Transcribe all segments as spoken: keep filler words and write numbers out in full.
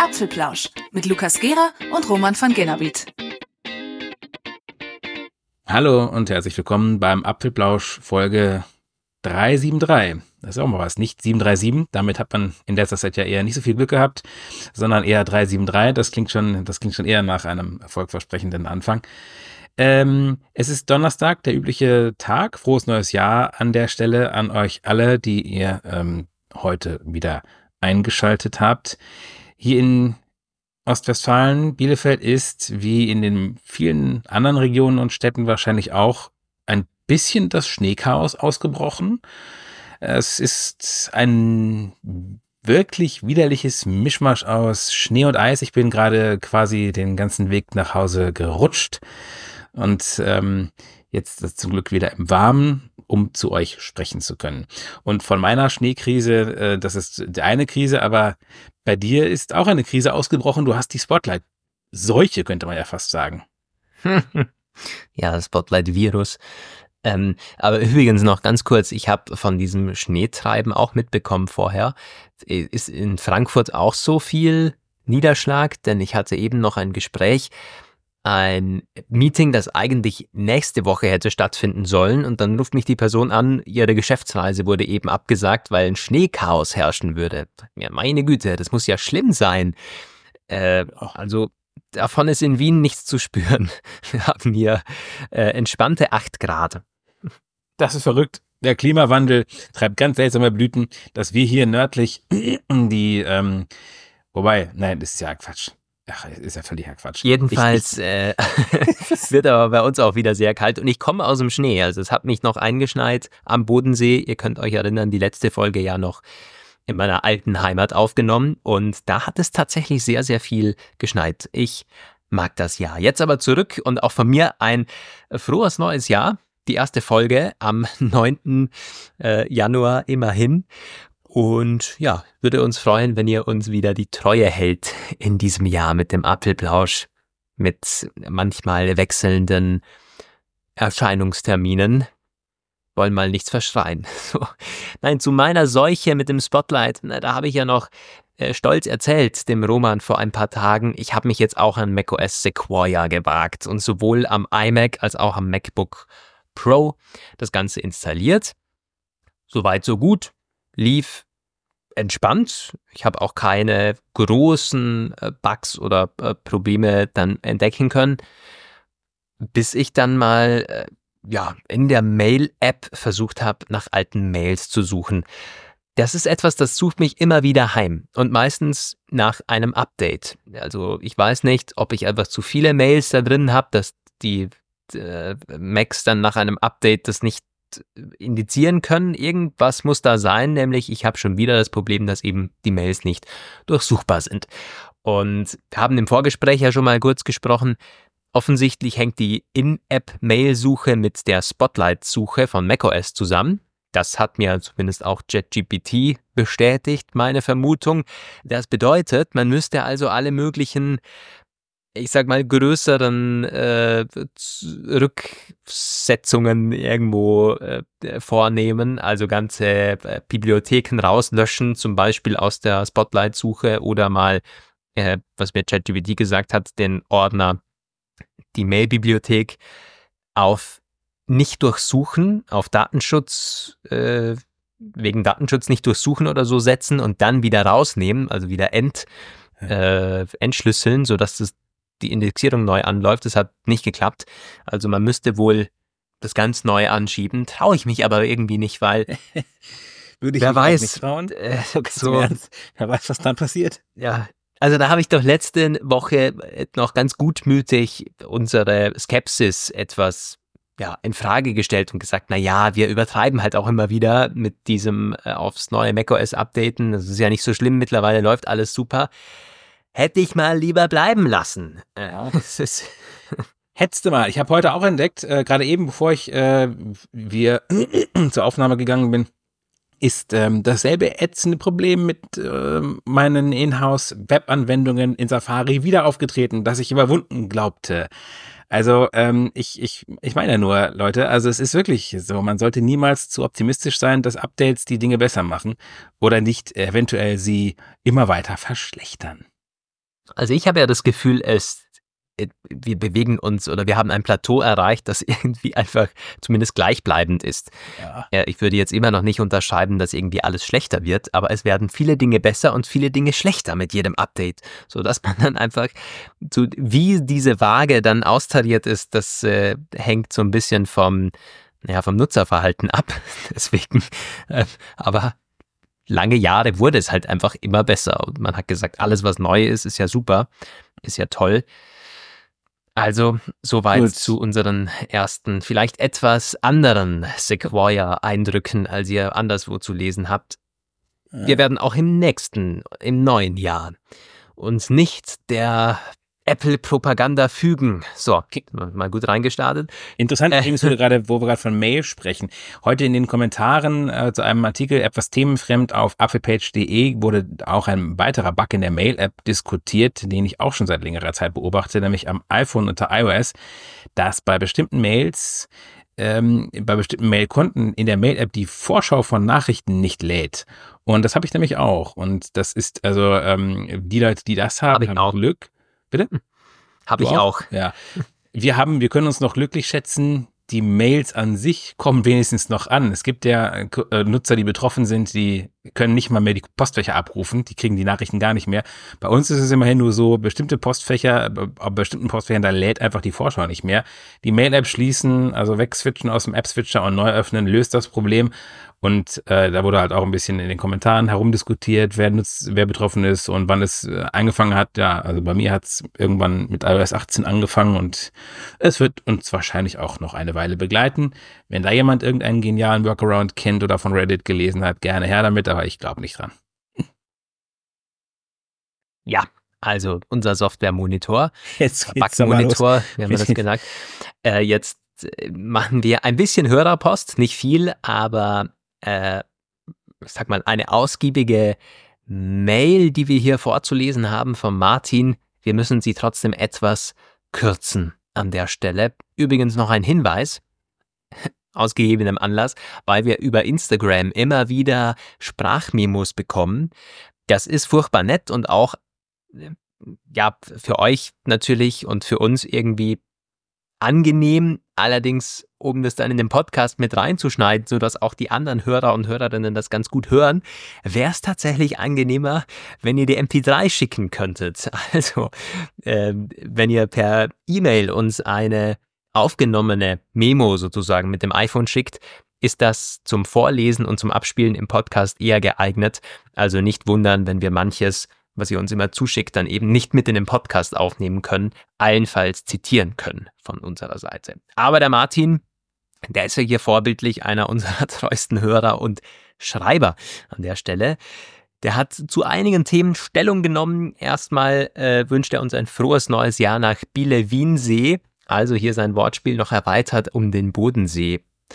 Der Apfelplausch mit Lukas Gera und Roman van Genabit. Hallo und herzlich willkommen beim Apfelplausch Folge drei sieben drei. Das ist auch mal was, nicht sieben drei sieben. Damit hat man in letzter Zeit ja eher nicht so viel Glück gehabt, sondern eher drei sieben drei. Das klingt schon, das klingt schon eher nach einem erfolgversprechenden Anfang. Ähm, es ist Donnerstag, der übliche Tag. Frohes neues Jahr an der Stelle an euch alle, die ihr ähm, heute wieder eingeschaltet habt. Hier in Ostwestfalen, Bielefeld ist, wie in den vielen anderen Regionen und Städten wahrscheinlich auch, ein bisschen das Schneechaos ausgebrochen. Es ist ein wirklich widerliches Mischmasch aus Schnee und Eis. Ich bin gerade quasi den ganzen Weg nach Hause gerutscht und ähm, jetzt ist zum Glück wieder im Warmen, um zu euch sprechen zu können. Und von meiner Schneekrise, äh, das ist die eine Krise, aber bei dir ist auch eine Krise ausgebrochen. Du hast die Spotlight-Seuche, könnte man ja fast sagen. Ja, das Spotlight-Virus. Ähm, aber übrigens noch ganz kurz, ich habe von diesem Schneetreiben auch mitbekommen vorher. Ist in Frankfurt auch so viel Niederschlag? Denn ich hatte eben noch ein Gespräch, ein Meeting, das eigentlich nächste Woche hätte stattfinden sollen, und dann ruft mich die Person an, ihre Geschäftsreise wurde eben abgesagt, weil ein Schneechaos herrschen würde. Ja, meine Güte, das muss ja schlimm sein. Äh, also davon ist in Wien nichts zu spüren. Wir haben hier äh, entspannte acht Grad. Das ist verrückt. Der Klimawandel treibt ganz seltsame Blüten, dass wir hier nördlich die, ähm, wobei, nein, das ist ja Quatsch. Ach, ist ja völliger Quatsch. Jedenfalls äh, wird aber bei uns auch wieder sehr kalt und ich komme aus dem Schnee. Also es hat mich noch eingeschneit am Bodensee. Ihr könnt euch erinnern, die letzte Folge ja noch in meiner alten Heimat aufgenommen und da hat es tatsächlich sehr, sehr viel geschneit. Ich mag das Jahr. Jetzt aber zurück und auch von mir ein frohes neues Jahr. Die erste Folge am neunten Januar immerhin. Und ja, würde uns freuen, wenn ihr uns wieder die Treue hält in diesem Jahr mit dem Apfelplausch, mit manchmal wechselnden Erscheinungsterminen. Wollen mal nichts verschreien. So. Nein, zu meiner Seuche mit dem Spotlight, na, da habe ich ja noch äh, stolz erzählt, dem Roman vor ein paar Tagen, ich habe mich jetzt auch an macOS Sequoia gewagt und sowohl am iMac als auch am MacBook Pro das Ganze installiert. Soweit, so gut. Lief entspannt. Ich habe auch keine großen äh, Bugs oder äh, Probleme dann entdecken können, bis ich dann mal äh, ja, in der Mail-App versucht habe, nach alten Mails zu suchen. Das ist etwas, das sucht mich immer wieder heim und meistens nach einem Update. Also ich weiß nicht, ob ich einfach zu viele Mails da drin habe, dass die äh, Macs dann nach einem Update das nicht indizieren können. Irgendwas muss da sein, nämlich ich habe schon wieder das Problem, dass eben die Mails nicht durchsuchbar sind. Und wir haben im Vorgespräch ja schon mal kurz gesprochen. Offensichtlich hängt die In-App-Mail-Suche mit der Spotlight-Suche von macOS zusammen. Das hat mir zumindest auch ChatGPT bestätigt, meine Vermutung. Das bedeutet, man müsste also alle möglichen, ich sag mal, größeren äh, Rücksetzungen irgendwo äh, vornehmen, also ganze äh, Bibliotheken rauslöschen, zum Beispiel aus der Spotlight-Suche oder mal, äh, was mir ChatGPT gesagt hat, den Ordner, die Mail-Bibliothek auf nicht durchsuchen, auf Datenschutz, äh, wegen Datenschutz nicht durchsuchen oder so setzen und dann wieder rausnehmen, also wieder ent, äh, entschlüsseln, sodass das die Indexierung neu anläuft. Das hat nicht geklappt. Also man müsste wohl das ganz neu anschieben. Traue ich mich aber irgendwie nicht, weil Würde ich wer mich auch weiß, nicht trauen. äh, So, Ernst, wer weiß, was dann passiert. Ja, also da habe ich doch letzte Woche noch ganz gutmütig unsere Skepsis etwas ja, in Frage gestellt und gesagt, na ja, wir übertreiben halt auch immer wieder mit diesem äh, aufs neue macOS updaten. Das ist ja nicht so schlimm, mittlerweile läuft alles super. Hätte ich mal lieber bleiben lassen. Ja, das ist Hättest du mal. Ich habe heute auch entdeckt, äh, gerade eben, bevor ich äh, wir zur Aufnahme gegangen bin, ist ähm, dasselbe ätzende Problem mit äh, meinen Inhouse-Web-Anwendungen in Safari wieder aufgetreten, das ich überwunden glaubte. Also ähm, ich, ich, ich meine ja nur, Leute, also es ist wirklich so, man sollte niemals zu optimistisch sein, dass Updates die Dinge besser machen oder nicht eventuell sie immer weiter verschlechtern. Also ich habe ja das Gefühl, es, wir bewegen uns oder wir haben ein Plateau erreicht, das irgendwie einfach zumindest gleichbleibend ist. Ja. Ja, ich würde jetzt immer noch nicht unterschreiben, dass irgendwie alles schlechter wird, aber es werden viele Dinge besser und viele Dinge schlechter mit jedem Update, sodass man dann einfach, so, wie diese Waage dann austariert ist, das äh, hängt so ein bisschen vom, naja, vom Nutzerverhalten ab. Deswegen, äh, aber lange Jahre wurde es halt einfach immer besser und man hat gesagt, alles was neu ist, ist ja super, ist ja toll. Also soweit Gut. zu unseren ersten, vielleicht etwas anderen Sequoia-Eindrücken, als ihr anderswo zu lesen habt. Wir werden auch im nächsten, im neuen Jahr uns nicht der Apple-Propaganda fügen. So, mal gut reingestartet. Interessant Äh. übrigens, wo wir gerade, wo wir gerade von Mail sprechen. Heute in den Kommentaren äh, zu einem Artikel etwas themenfremd auf apfelpage punkt de wurde auch ein weiterer Bug in der Mail-App diskutiert, den ich auch schon seit längerer Zeit beobachte, nämlich am iPhone unter iOS, dass bei bestimmten Mails, ähm, bei bestimmten Mailkonten in der Mail-App die Vorschau von Nachrichten nicht lädt. Und das habe ich nämlich auch. Und das ist also ähm, die Leute, die das haben, Hab ich haben auch. Glück. Bitte? Habe Du ich auch. Ja. Wir haben, wir können uns noch glücklich schätzen, die Mails an sich kommen wenigstens noch an. Es gibt ja äh, Nutzer, die betroffen sind, die können nicht mal mehr die Postfächer abrufen, die kriegen die Nachrichten gar nicht mehr. Bei uns ist es immerhin nur so, bestimmte Postfächer, bei bestimmten Postfächern, da lädt einfach die Vorschau nicht mehr. Die Mail-App schließen, also wegswitchen aus dem App-Switcher und neu öffnen, löst das Problem. Und äh, da wurde halt auch ein bisschen in den Kommentaren herumdiskutiert, wer nutzt, wer betroffen ist und wann es äh, angefangen hat. Ja, also bei mir hat es irgendwann mit iOS achtzehn angefangen und es wird uns wahrscheinlich auch noch eine Weile begleiten. Wenn da jemand irgendeinen genialen Workaround kennt oder von Reddit gelesen hat, gerne her damit, aber ich glaube nicht dran. Ja, also unser Software-Monitor, Jetzt geht's aber los. Bug-Monitor, wie haben wir das genannt. Äh, jetzt äh, machen wir ein bisschen Hörerpost, nicht viel, aber äh, ich sag mal, eine ausgiebige Mail, die wir hier vorzulesen haben von Martin. Wir müssen sie trotzdem etwas kürzen an der Stelle. Übrigens noch ein Hinweis, aus gegebenem Anlass, weil wir über Instagram immer wieder Sprachmemos bekommen. Das ist furchtbar nett und auch ja für euch natürlich und für uns irgendwie angenehm, allerdings um das dann in den Podcast mit reinzuschneiden, sodass auch die anderen Hörer und Hörerinnen das ganz gut hören, wäre es tatsächlich angenehmer, wenn ihr die M P drei schicken könntet. Also, äh, wenn ihr per E-Mail uns eine aufgenommene Memo sozusagen mit dem iPhone schickt, ist das zum Vorlesen und zum Abspielen im Podcast eher geeignet. Also nicht wundern, wenn wir manches, was ihr uns immer zuschickt, dann eben nicht mit in den Podcast aufnehmen können, allenfalls zitieren können von unserer Seite. Aber der Martin, der ist ja hier vorbildlich einer unserer treuesten Hörer und Schreiber an der Stelle. Der hat zu einigen Themen Stellung genommen. Erstmal äh, wünscht er uns ein frohes neues Jahr nach Biele-Wiensee. Also hier sein Wortspiel noch erweitert um den Bodensee.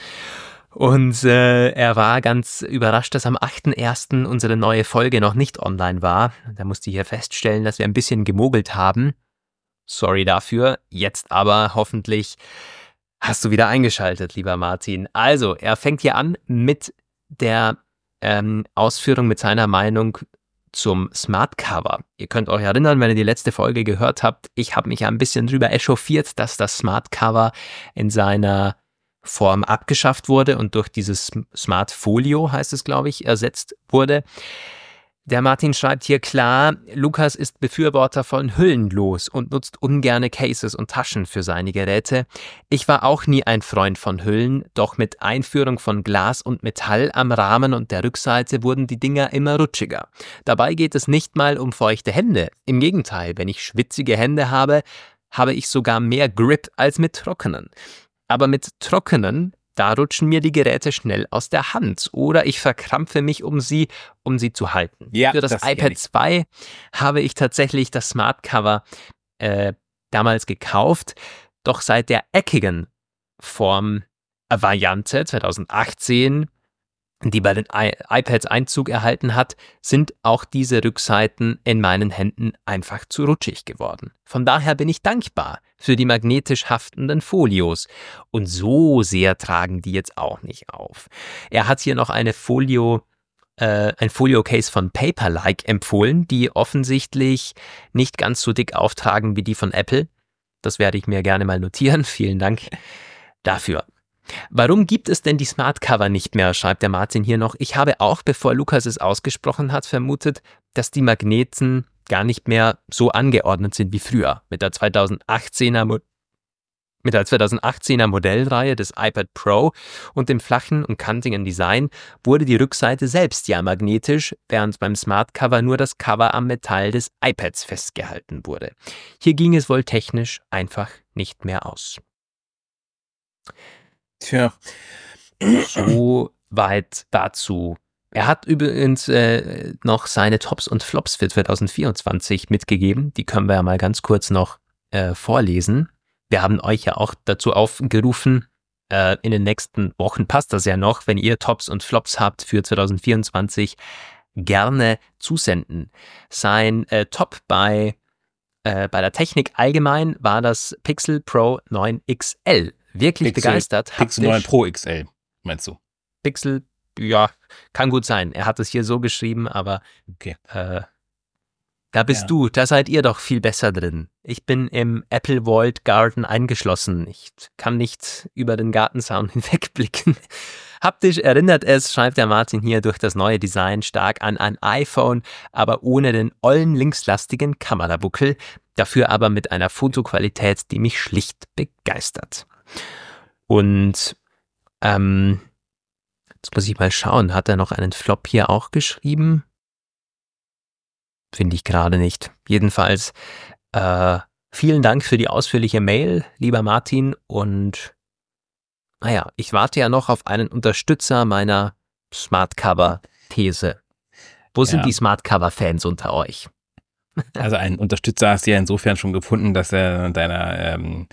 Und äh, er war ganz überrascht, dass am achten ersten unsere neue Folge noch nicht online war. Da musste ich hier feststellen, dass wir ein bisschen gemogelt haben. Sorry dafür. Jetzt aber hoffentlich hast du wieder eingeschaltet, lieber Martin. Also, er fängt hier an mit der ähm, Ausführung, mit seiner Meinung zum Smart Cover. Ihr könnt euch erinnern, wenn ihr die letzte Folge gehört habt, ich habe mich ein bisschen drüber echauffiert, dass das Smart Cover in seiner Form abgeschafft wurde und durch dieses Smart Folio, heißt es glaube ich, ersetzt wurde. Der Martin schreibt hier klar, Lukas ist Befürworter von Hüllenlos und nutzt ungerne Cases und Taschen für seine Geräte. Ich war auch nie ein Freund von Hüllen, doch mit Einführung von Glas und Metall am Rahmen und der Rückseite wurden die Dinger immer rutschiger. Dabei geht es nicht mal um feuchte Hände. Im Gegenteil, wenn ich schwitzige Hände habe, habe ich sogar mehr Grip als mit trockenen. Aber mit trockenen, da rutschen mir die Geräte schnell aus der Hand oder ich verkrampfe mich, um sie, um sie zu halten. Ja, Für das, das iPad zwei habe ich tatsächlich das Smart Cover äh, damals gekauft, doch seit der eckigen Form äh, Variante zwanzig achtzehn, die bei den I- iPads Einzug erhalten hat, sind auch diese Rückseiten in meinen Händen einfach zu rutschig geworden. Von daher bin ich dankbar für die magnetisch haftenden Folios. Und so sehr tragen die jetzt auch nicht auf. Er hat hier noch eine Folio äh, ein Folio-Case von Paperlike empfohlen, die offensichtlich nicht ganz so dick auftragen wie die von Apple. Das werde ich mir gerne mal notieren. Vielen Dank dafür. Warum gibt es denn die Smart Cover nicht mehr, schreibt der Martin hier noch. Ich habe auch, bevor Lukas es ausgesprochen hat, vermutet, dass die Magneten gar nicht mehr so angeordnet sind wie früher. Mit der zweitausendachtzehner, Mo- mit der zweitausendachtzehner Modellreihe des iPad Pro und dem flachen und kantigen Design wurde die Rückseite selbst ja magnetisch, während beim Smart Cover nur das Cover am Metall des iPads festgehalten wurde. Hier ging es wohl technisch einfach nicht mehr aus. Tja. So weit dazu. Er hat übrigens äh, noch seine Tops und Flops für zwanzig vierundzwanzig mitgegeben. Die können wir ja mal ganz kurz noch äh, vorlesen. Wir haben euch ja auch dazu aufgerufen, äh, in den nächsten Wochen passt das ja noch, wenn ihr Tops und Flops habt für zwanzig vierundzwanzig, gerne zusenden. Sein äh, Top bei, äh, bei der Technik allgemein war das Pixel Pro neun X L. Wirklich Pixel, begeistert. Pixel neun Pro X L, meinst du? Pixel, ja, kann gut sein. Er hat es hier so geschrieben, aber Okay. äh, da bist Ja. du, da seid ihr doch viel besser drin. Ich bin im Apple Vault Garden eingeschlossen. Ich kann nicht über den Gartenzaun hinwegblicken. Haptisch erinnert es, schreibt der Martin hier, durch das neue Design stark an ein iPhone, aber ohne den ollen linkslastigen Kamerabuckel, dafür aber mit einer Fotoqualität, die mich schlicht begeistert. Und ähm, jetzt muss ich mal schauen, hat er noch einen Flop hier auch geschrieben? Finde ich gerade nicht. Jedenfalls äh, vielen Dank für die ausführliche Mail, lieber Martin. Und naja, ich warte ja noch auf einen Unterstützer meiner Smart Cover-These. Wo sind Ja. die Smart Cover-Fans unter euch? Also einen Unterstützer hast du ja insofern schon gefunden, dass er deiner ähm,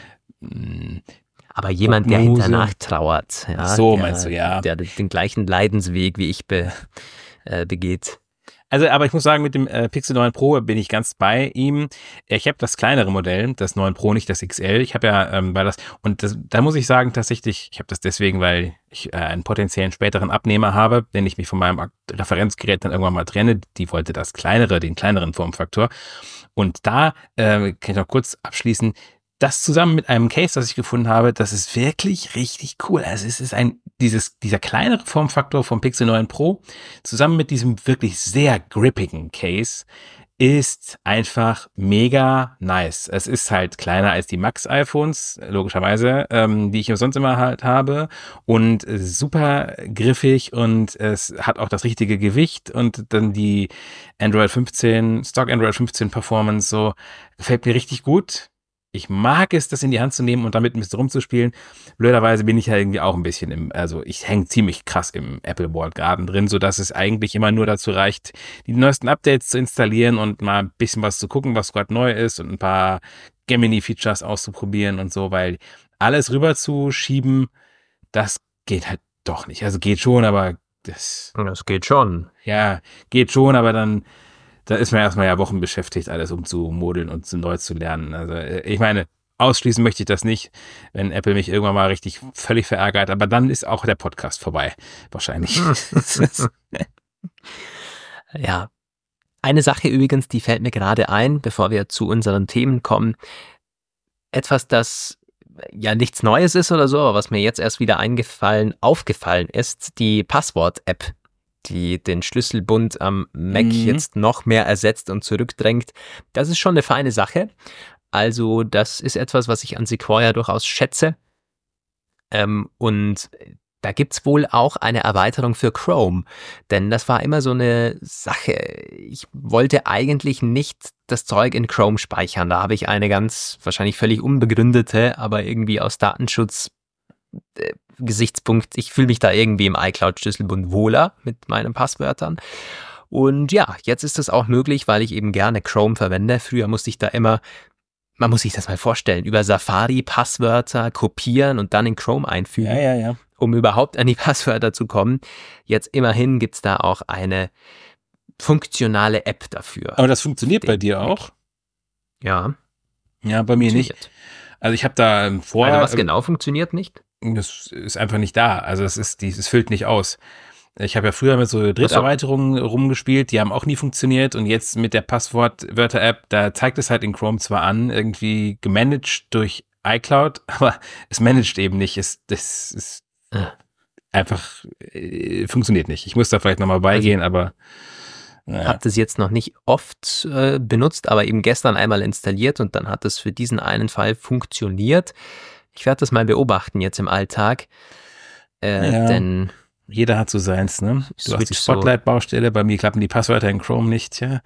mh, Aber jemand, der Prognose. hinter nachtrauert. Ja, Ach so, der, meinst du, ja. Der den gleichen Leidensweg wie ich be, äh, begeht. Also, aber ich muss sagen, mit dem äh, Pixel neun Pro bin ich ganz bei ihm. Ich habe das kleinere Modell, das neun Pro, nicht das X L. Ich habe ja, ähm, weil das, und das, da muss ich sagen, tatsächlich, ich habe das deswegen, weil ich äh, einen potenziellen späteren Abnehmer habe, wenn ich mich von meinem Referenzgerät dann irgendwann mal trenne. Die wollte das kleinere, den kleineren Formfaktor. Und da äh, kann ich noch kurz abschließen. Das zusammen mit einem Case, das ich gefunden habe, das ist wirklich richtig cool. Also es ist ein, dieses, dieser kleinere Formfaktor vom Pixel neun Pro zusammen mit diesem wirklich sehr grippigen Case ist einfach mega nice. Es ist halt kleiner als die Max-iPhones, logischerweise, ähm, die ich sonst immer halt habe, und äh, super griffig, und es hat auch das richtige Gewicht, und dann die Android fünfzehn, Stock Android fünfzehn Performance, so, gefällt mir richtig gut. Ich mag es, das in die Hand zu nehmen und damit ein bisschen rumzuspielen. Blöderweise bin ich ja irgendwie auch ein bisschen im, also ich hänge ziemlich krass im Apple Vault Garden drin, sodass es eigentlich immer nur dazu reicht, die neuesten Updates zu installieren und mal ein bisschen was zu gucken, was gerade neu ist, und ein paar Gemini-Features auszuprobieren und so, weil alles rüber zu schieben, das geht halt doch nicht. Also geht schon, aber das, Das geht schon. ja, geht schon, aber dann da ist man erstmal ja Wochen beschäftigt, alles umzumodeln und zu neu zu lernen. Also ich meine, ausschließen möchte ich das nicht, wenn Apple mich irgendwann mal richtig völlig verärgert, aber dann ist auch der Podcast vorbei, wahrscheinlich. Ja. Eine Sache übrigens, die fällt mir gerade ein, bevor wir zu unseren Themen kommen. Etwas, das ja nichts Neues ist oder so, aber was mir jetzt erst wieder eingefallen, aufgefallen ist, die Passwort-App, die den Schlüsselbund am Mac Mhm. jetzt noch mehr ersetzt und zurückdrängt. Das ist schon eine feine Sache. Also das ist etwas, was ich an Sequoia durchaus schätze. Ähm, und da gibt's wohl auch eine Erweiterung für Chrome. Denn das war immer so eine Sache. Ich wollte eigentlich nicht das Zeug in Chrome speichern. Da habe ich eine ganz wahrscheinlich völlig unbegründete, aber irgendwie aus Datenschutz äh, Gesichtspunkt, ich fühle mich da irgendwie im iCloud-Schlüsselbund wohler mit meinen Passwörtern. Und ja, jetzt ist das auch möglich, weil ich eben gerne Chrome verwende. Früher musste ich da immer, man muss sich das mal vorstellen, über Safari Passwörter kopieren und dann in Chrome einfügen, Ja, ja, ja. um überhaupt an die Passwörter zu kommen. Jetzt immerhin gibt es da auch eine funktionale App dafür. Aber das funktioniert bei dir auch? Ja, Ja, bei mir nicht. funktioniert. Also ich habe da ähm, vorher, Also was genau funktioniert nicht? das ist einfach nicht da. Also es ist, die- es füllt nicht aus. Ich habe ja früher mit so Dritterweiterungen rumgespielt, die haben auch nie funktioniert und jetzt mit der Passwortwörter-App, da zeigt es halt in Chrome zwar an, irgendwie gemanagt durch iCloud, aber es managt eben nicht. Es, das ist Ah. einfach, äh, funktioniert nicht. Ich muss da vielleicht nochmal beigehen, Also, aber naja. Habe das jetzt noch nicht oft äh, benutzt, aber eben gestern einmal installiert und dann hat es für diesen einen Fall funktioniert. Ich werde das mal beobachten jetzt im Alltag, äh, Ja. denn Jeder hat so seins, ne? Du hast die Switch so- Spotlight-Baustelle, bei mir klappen die Passwörter in Chrome nicht, ja.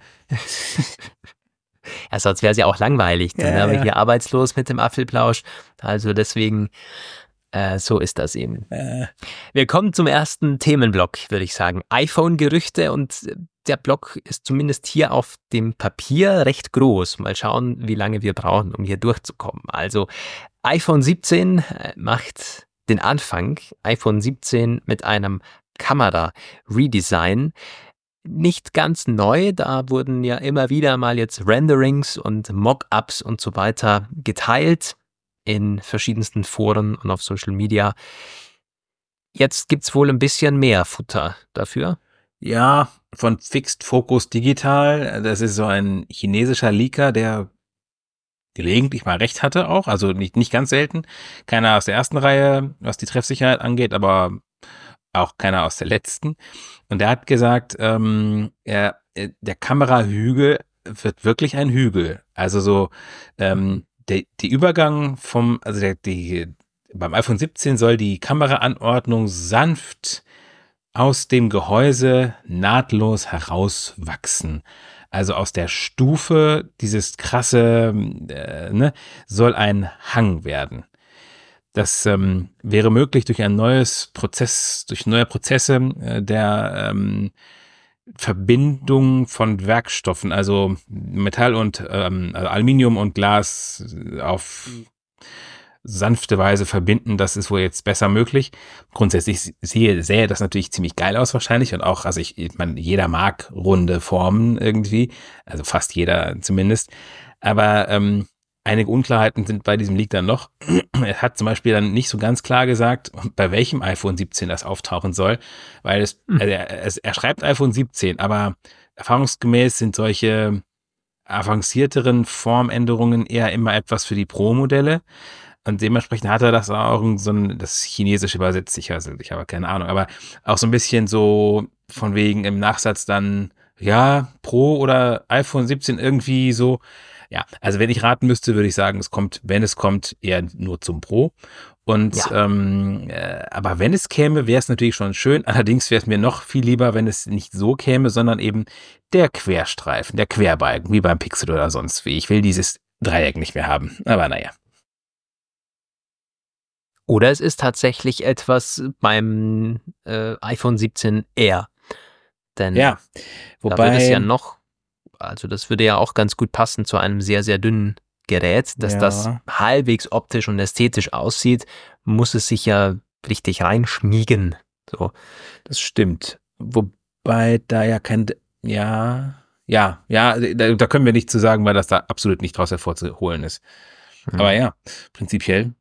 ja, sonst wäre es ja auch langweilig. Dann Ja, wären wir ja. hier arbeitslos mit dem Apfelplausch. Also deswegen, äh, so ist das eben. Äh, Wir kommen zum ersten Themenblock, würde ich sagen. iPhone-Gerüchte und äh, der Block ist zumindest hier auf dem Papier recht groß. Mal schauen, wie lange wir brauchen, um hier durchzukommen. Also iPhone siebzehn äh, macht den Anfang. iPhone siebzehn mit einem Kamera-Redesign. Nicht ganz neu, da wurden ja immer wieder mal jetzt Renderings und Mockups und so weiter geteilt in verschiedensten Foren und auf Social Media. Jetzt gibt's wohl ein bisschen mehr Futter dafür. ja, von Fixed Focus Digital, das ist so ein chinesischer Leaker, der gelegentlich mal recht hatte auch, also nicht, nicht ganz selten. Keiner aus der ersten Reihe, was die Treffsicherheit angeht, aber auch keiner aus der letzten. Und der hat gesagt, ähm, er, äh, der Kamerahügel wird wirklich ein Hügel. Also so, ähm, der, die Übergang vom, also der, die, beim iPhone siebzehn soll die Kameraanordnung sanft aus dem Gehäuse nahtlos herauswachsen. Also aus der Stufe, dieses krasse, äh, ne, soll ein Hang werden. Das ähm, wäre möglich durch ein neues Prozess, durch neue Prozesse äh, der ähm, Verbindung von Werkstoffen, also Metall und ähm, also Aluminium und Glas auf sanfte Weise verbinden. Das ist wohl jetzt besser möglich. Grundsätzlich sehe, sähe das natürlich ziemlich geil aus wahrscheinlich und auch, also ich, ich meine, jeder mag runde Formen irgendwie, also fast jeder zumindest, aber ähm, einige Unklarheiten sind bei diesem Leak dann noch. Er hat zum Beispiel dann nicht so ganz klar gesagt, bei welchem iPhone siebzehn das auftauchen soll, weil es, also er, es, er schreibt iPhone siebzehn, aber erfahrungsgemäß sind solche avancierteren Formänderungen eher immer etwas für die Pro-Modelle. Und dementsprechend hat er das auch so ein, das Chinesische übersetzt, ich, also, ich habe keine Ahnung, aber auch so ein bisschen so von wegen im Nachsatz dann, ja, Pro oder iPhone siebzehn irgendwie so. Ja, also wenn ich raten müsste, würde ich sagen, es kommt, wenn es kommt, eher nur zum Pro. Und Ja. ähm, äh, aber wenn es käme, wäre es natürlich schon schön. Allerdings wäre es mir noch viel lieber, wenn es nicht so käme, sondern eben der Querstreifen, der Querbalken, wie beim Pixel oder sonst wie. Ich will dieses Dreieck nicht mehr haben. Aber naja. Oder es ist tatsächlich etwas beim äh, iPhone siebzehn R. Denn Ja, da wird es wobei, ja noch, also das würde ja auch ganz gut passen zu einem sehr, sehr dünnen Gerät, dass Ja. das halbwegs optisch und ästhetisch aussieht, muss es sich ja richtig reinschmiegen. So. das stimmt. Wobei da ja kein, ja, ja, ja, da, da können wir nichts zu sagen, weil das da absolut nicht draus hervorzuholen ist. Aber ja, prinzipiell.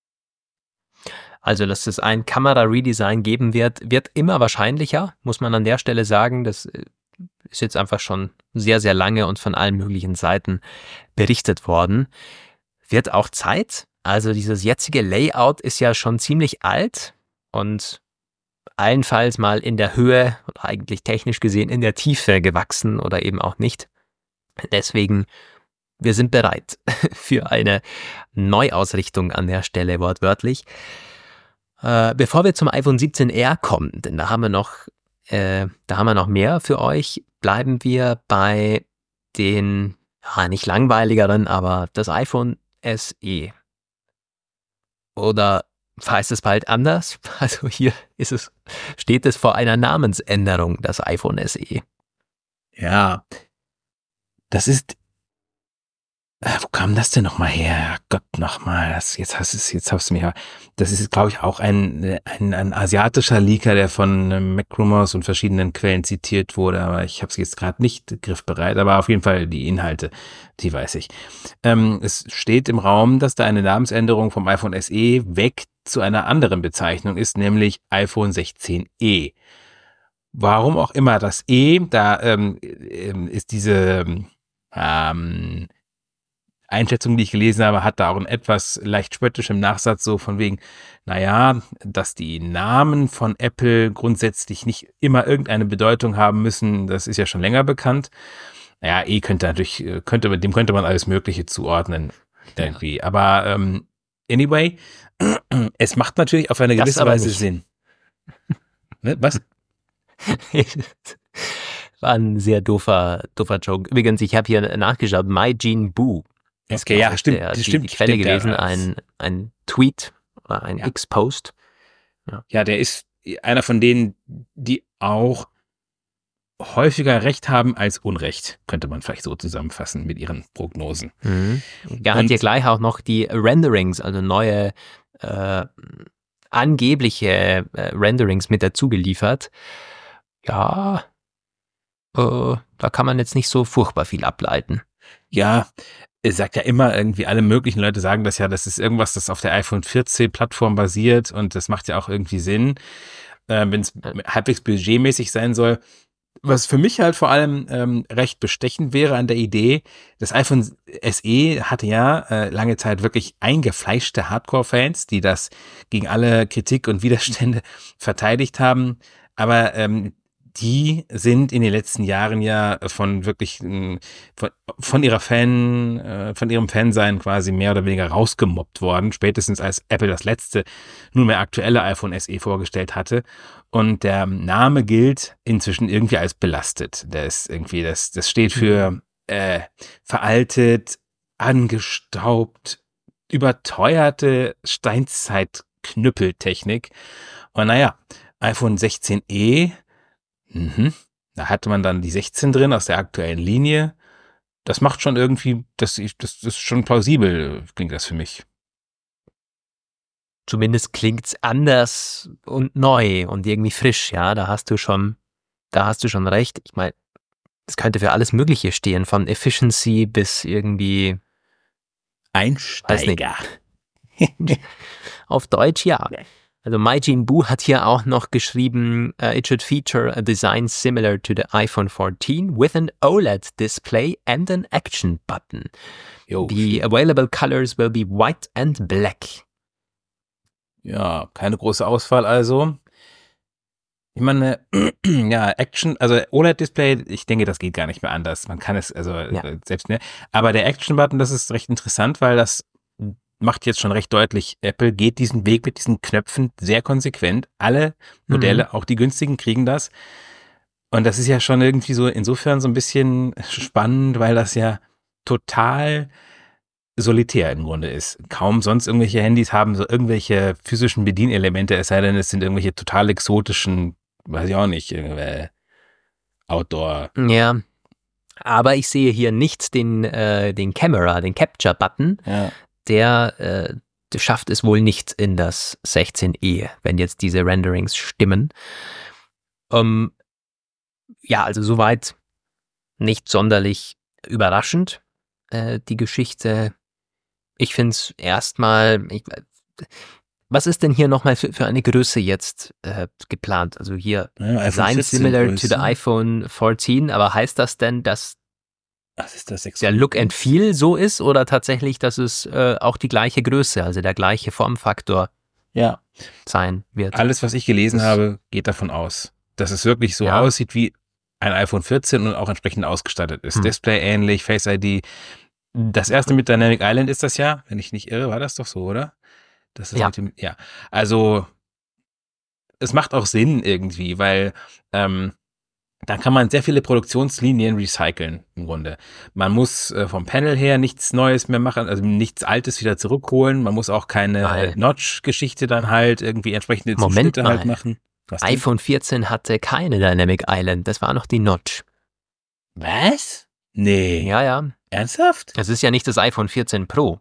Also, dass es ein Kamera-Redesign geben wird, wird immer wahrscheinlicher, muss man an der Stelle sagen. Das äh, ist jetzt einfach schon sehr, sehr lange und von allen möglichen Seiten berichtet worden. Wird auch Zeit. Also dieses jetzige Layout ist ja schon ziemlich alt und allenfalls mal in der Höhe oder eigentlich technisch gesehen in der Tiefe gewachsen oder eben auch nicht. Deswegen, wir sind bereit für eine Neuausrichtung an der Stelle wortwörtlich. Äh, bevor wir zum iPhone siebzehn R kommen, denn da haben wir noch, äh, da haben wir noch mehr für euch, bleiben wir bei den, ja, nicht langweiligeren, aber das iPhone S E. Oder heißt es bald anders? Also hier ist es, steht es vor einer Namensänderung, das iPhone S E. Ja, das ist, äh, wo kam das denn nochmal her? Gott, nochmal, das, jetzt hast du es, jetzt hast du mich, das ist, glaube ich, auch ein, ein, ein asiatischer Leaker, der von ähm, MacRumors und verschiedenen Quellen zitiert wurde, aber ich habe es jetzt gerade nicht griffbereit, aber auf jeden Fall die Inhalte, die weiß ich. Ähm, es steht im Raum, dass da eine Namensänderung vom iPhone S E weg zu einer anderen Bezeichnung ist, nämlich iPhone sechzehn e. warum auch immer das E, da ähm, ist diese ähm, Einschätzung, die ich gelesen habe, hat da auch ein etwas leicht spöttisch im Nachsatz so von wegen, naja, dass die Namen von Apple grundsätzlich nicht immer irgendeine Bedeutung haben müssen, das ist ja schon länger bekannt. Naja, E könnte natürlich, könnte, dem könnte man alles Mögliche zuordnen irgendwie. Ja. Aber ähm, anyway, es macht natürlich auf eine gewisse Weise nicht Sinn. Ne? Was? War ein sehr doofer, doofer Joke. Übrigens, ich habe hier nachgeschaut, MyGeneBoo. Okay, ja, stimmt. Der, das die, stimmt die Quelle stimmt, gewesen, ja. ein, ein Tweet oder ein ja. X-Post. Ja. ja, der ist einer von denen, die auch häufiger Recht haben als Unrecht, könnte man vielleicht so zusammenfassen mit ihren Prognosen. Mhm. Er hat hier gleich auch noch die Renderings, also neue äh, angebliche äh, Renderings mit dazu geliefert. Ja, äh, da kann man jetzt nicht so furchtbar viel ableiten. Ja, es sagt ja immer irgendwie, alle möglichen Leute sagen das ja, das ist irgendwas, das auf der iPhone vierzehn Plattform basiert und das macht ja auch irgendwie Sinn, äh, wenn es halbwegs budgetmäßig sein soll. Was für mich halt vor allem ähm, recht bestechend wäre an der Idee, das iPhone S E hatte ja äh, lange Zeit wirklich eingefleischte Hardcore-Fans, die das gegen alle Kritik und Widerstände verteidigt haben, aber ähm, die sind in den letzten Jahren ja von wirklich von, von ihrer Fan, von ihrem Fansein quasi mehr oder weniger rausgemobbt worden, spätestens als Apple das letzte, nunmehr aktuelle iPhone S E vorgestellt hatte. Und der Name gilt inzwischen irgendwie als belastet. Der ist irgendwie, das, das steht für äh, veraltet, angestaubt, überteuerte Steinzeit-Knüppeltechnik. Und naja, iPhone sechzehn e, Mhm. Da hatte man dann die sechzehn drin aus der aktuellen Linie. Das macht schon irgendwie, das, das, das ist schon plausibel, klingt das für mich. Zumindest klingt's anders und neu und irgendwie frisch, ja. Da hast du schon, da hast du schon recht. Ich meine, das könnte für alles Mögliche stehen, von Efficiency bis irgendwie Einsteiger. Auf Deutsch ja. Also MyGeneBoo hat hier auch noch geschrieben, uh, it should feature a design similar to the iPhone fourteen with an O L E D display and an action button. Jo, The shit. available colors will be white and black. Ja, keine große Auswahl also. Ich meine, ja, Action, also O L E D-Display, ich denke, das geht gar nicht mehr anders. Man kann es, also Ja. äh, selbst, ne? Aber der Action-Button, das ist recht interessant, weil das macht jetzt schon recht deutlich, Apple geht diesen Weg mit diesen Knöpfen sehr konsequent. Alle Modelle, Mhm. auch die günstigen, kriegen das. Und das ist ja schon irgendwie so insofern so ein bisschen spannend, weil das ja total solitär im Grunde ist. Kaum sonst irgendwelche Handys haben so irgendwelche physischen Bedienelemente, es sei denn, es sind irgendwelche total exotischen, weiß ich auch nicht, irgendwelche Outdoor. Ja, aber ich sehe hier nicht den, äh, den Camera, den Capture-Button. Ja. Der äh, schafft es wohl nicht in das sechzehn e, wenn jetzt diese Renderings stimmen. Ähm, ja, also soweit nicht sonderlich überraschend, äh, die Geschichte. Ich finde es erstmal, ich, was ist denn hier nochmal für, für eine Größe jetzt äh, geplant? Also hier Ja, Design similar to the iPhone fourteen, aber heißt das denn, dass Was ist das? der Look and Feel so ist oder tatsächlich, dass es äh, auch die gleiche Größe, also der gleiche Formfaktor Ja. sein wird? Alles, was ich gelesen Das- habe, geht davon aus, dass es wirklich so Ja. aussieht wie ein iPhone vierzehn und auch entsprechend ausgestattet ist. Hm. Display ähnlich, Face I D. Das erste mit Dynamic Island ist das ja, wenn ich nicht irre, war das doch so, oder? Das ist Ja. mit dem, ja. Also, es macht auch Sinn irgendwie, weil ähm, da kann man sehr viele Produktionslinien recyceln im Grunde. Man muss äh, vom Panel her nichts Neues mehr machen, also nichts Altes wieder zurückholen. Man muss auch keine Weil- äh, Notch-Geschichte dann halt irgendwie entsprechende Moment Zuschnitte halt mal. machen. Was denn? iPhone vierzehn hatte keine Dynamic Island, das war noch die Notch. Was? Nee. Ja, ja. Ernsthaft? Es ist ja nicht das iPhone vierzehn Pro.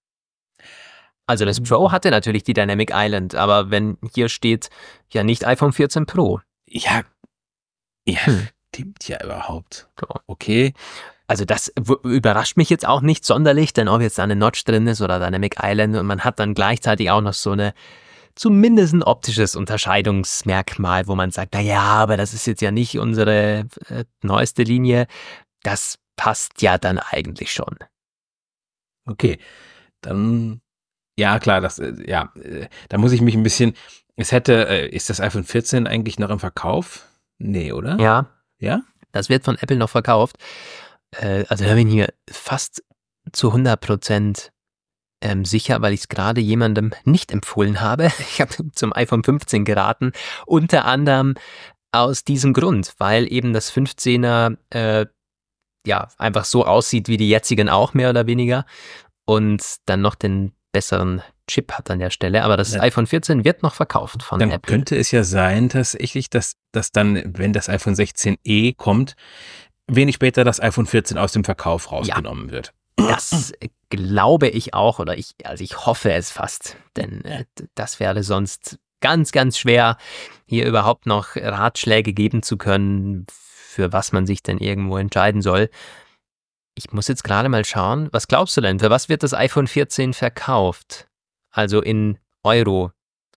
Also das Pro hatte natürlich die Dynamic Island, aber wenn hier steht, ja nicht iPhone vierzehn Pro. Ja. Ja, Hm. stimmt ja überhaupt. So. Okay. Also das w- überrascht mich jetzt auch nicht sonderlich, denn ob jetzt da eine Notch drin ist oder Dynamic Island und man hat dann gleichzeitig auch noch so eine zumindest ein optisches Unterscheidungsmerkmal, wo man sagt, naja, aber das ist jetzt ja nicht unsere äh, neueste Linie. Das passt ja dann eigentlich schon. Okay, dann, ja klar, das, äh, ja, äh, da muss ich mich ein bisschen, es hätte, äh, ist das iPhone vierzehn eigentlich noch im Verkauf? Nee, oder? Ja, Ja? das wird von Apple noch verkauft. Äh, also da bin ich mir fast zu hundert Prozent ähm, sicher, weil ich es gerade jemandem nicht empfohlen habe. Ich habe zum iPhone fünfzehn geraten, unter anderem aus diesem Grund, weil eben das fünfzehner äh, ja einfach so aussieht wie die jetzigen auch, mehr oder weniger, und dann noch den besseren Chip hat an der Stelle. Aber das Ja. iPhone vierzehn wird noch verkauft von Dann Apple. könnte es ja sein, tatsächlich, dass, dass dann, wenn das iPhone sechzehn e kommt, wenig später das iPhone vierzehn aus dem Verkauf rausgenommen wird. Das glaube ich auch, oder ich, also ich hoffe es fast, denn äh, das wäre sonst ganz, ganz schwer, hier überhaupt noch Ratschläge geben zu können, für was man sich denn irgendwo entscheiden soll. Ich muss jetzt gerade mal schauen, was glaubst du denn, für was wird das iPhone vierzehn verkauft? Also in Euro.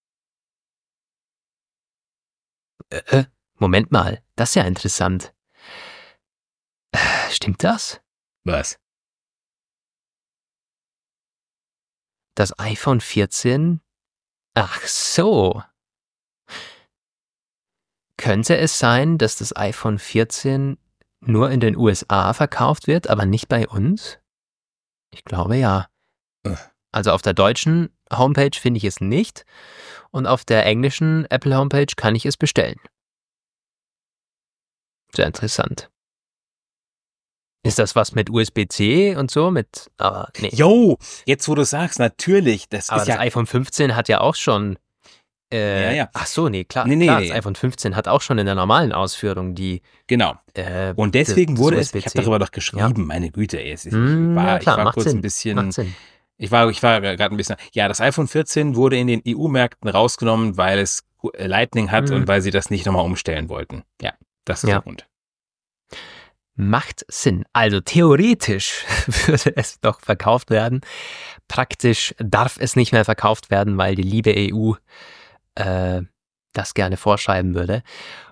Äh, äh, Moment mal, das ist ja interessant. Äh, Stimmt das? Was? Das iPhone vierzehn? Ach so. Könnte es sein, dass das iPhone vierzehn nur in den U S A verkauft wird, aber nicht bei uns? Ich glaube ja. Äh. Also auf der deutschen Homepage finde ich es nicht und auf der englischen Apple Homepage kann ich es bestellen. Sehr interessant. Ist das was mit U S B C und so? Mit, aber nee. Jo, jetzt wo du sagst, natürlich, das Aber ist das ja, iPhone fünfzehn hat ja auch schon. Äh, Ja, ja. Ach so, nee, klar. Nee, nee, klar nee. Das iPhone fünfzehn hat auch schon in der normalen Ausführung die. genau. Äh, Und deswegen das wurde es, ich U S B C. habe darüber doch geschrieben, meine Güte, ey, es ist, Hm, ich war, ja, klar, ich war macht kurz Sinn. ein bisschen, Macht Sinn. ich war, ich war gerade ein bisschen, ja, das iPhone vierzehn wurde in den E U-Märkten rausgenommen, weil es Lightning hat Hm. und weil sie das nicht nochmal umstellen wollten. Ja, das ist Ja. der Grund. Macht Sinn. Also theoretisch würde es doch verkauft werden. Praktisch darf es nicht mehr verkauft werden, weil die liebe E U äh, das gerne vorschreiben würde.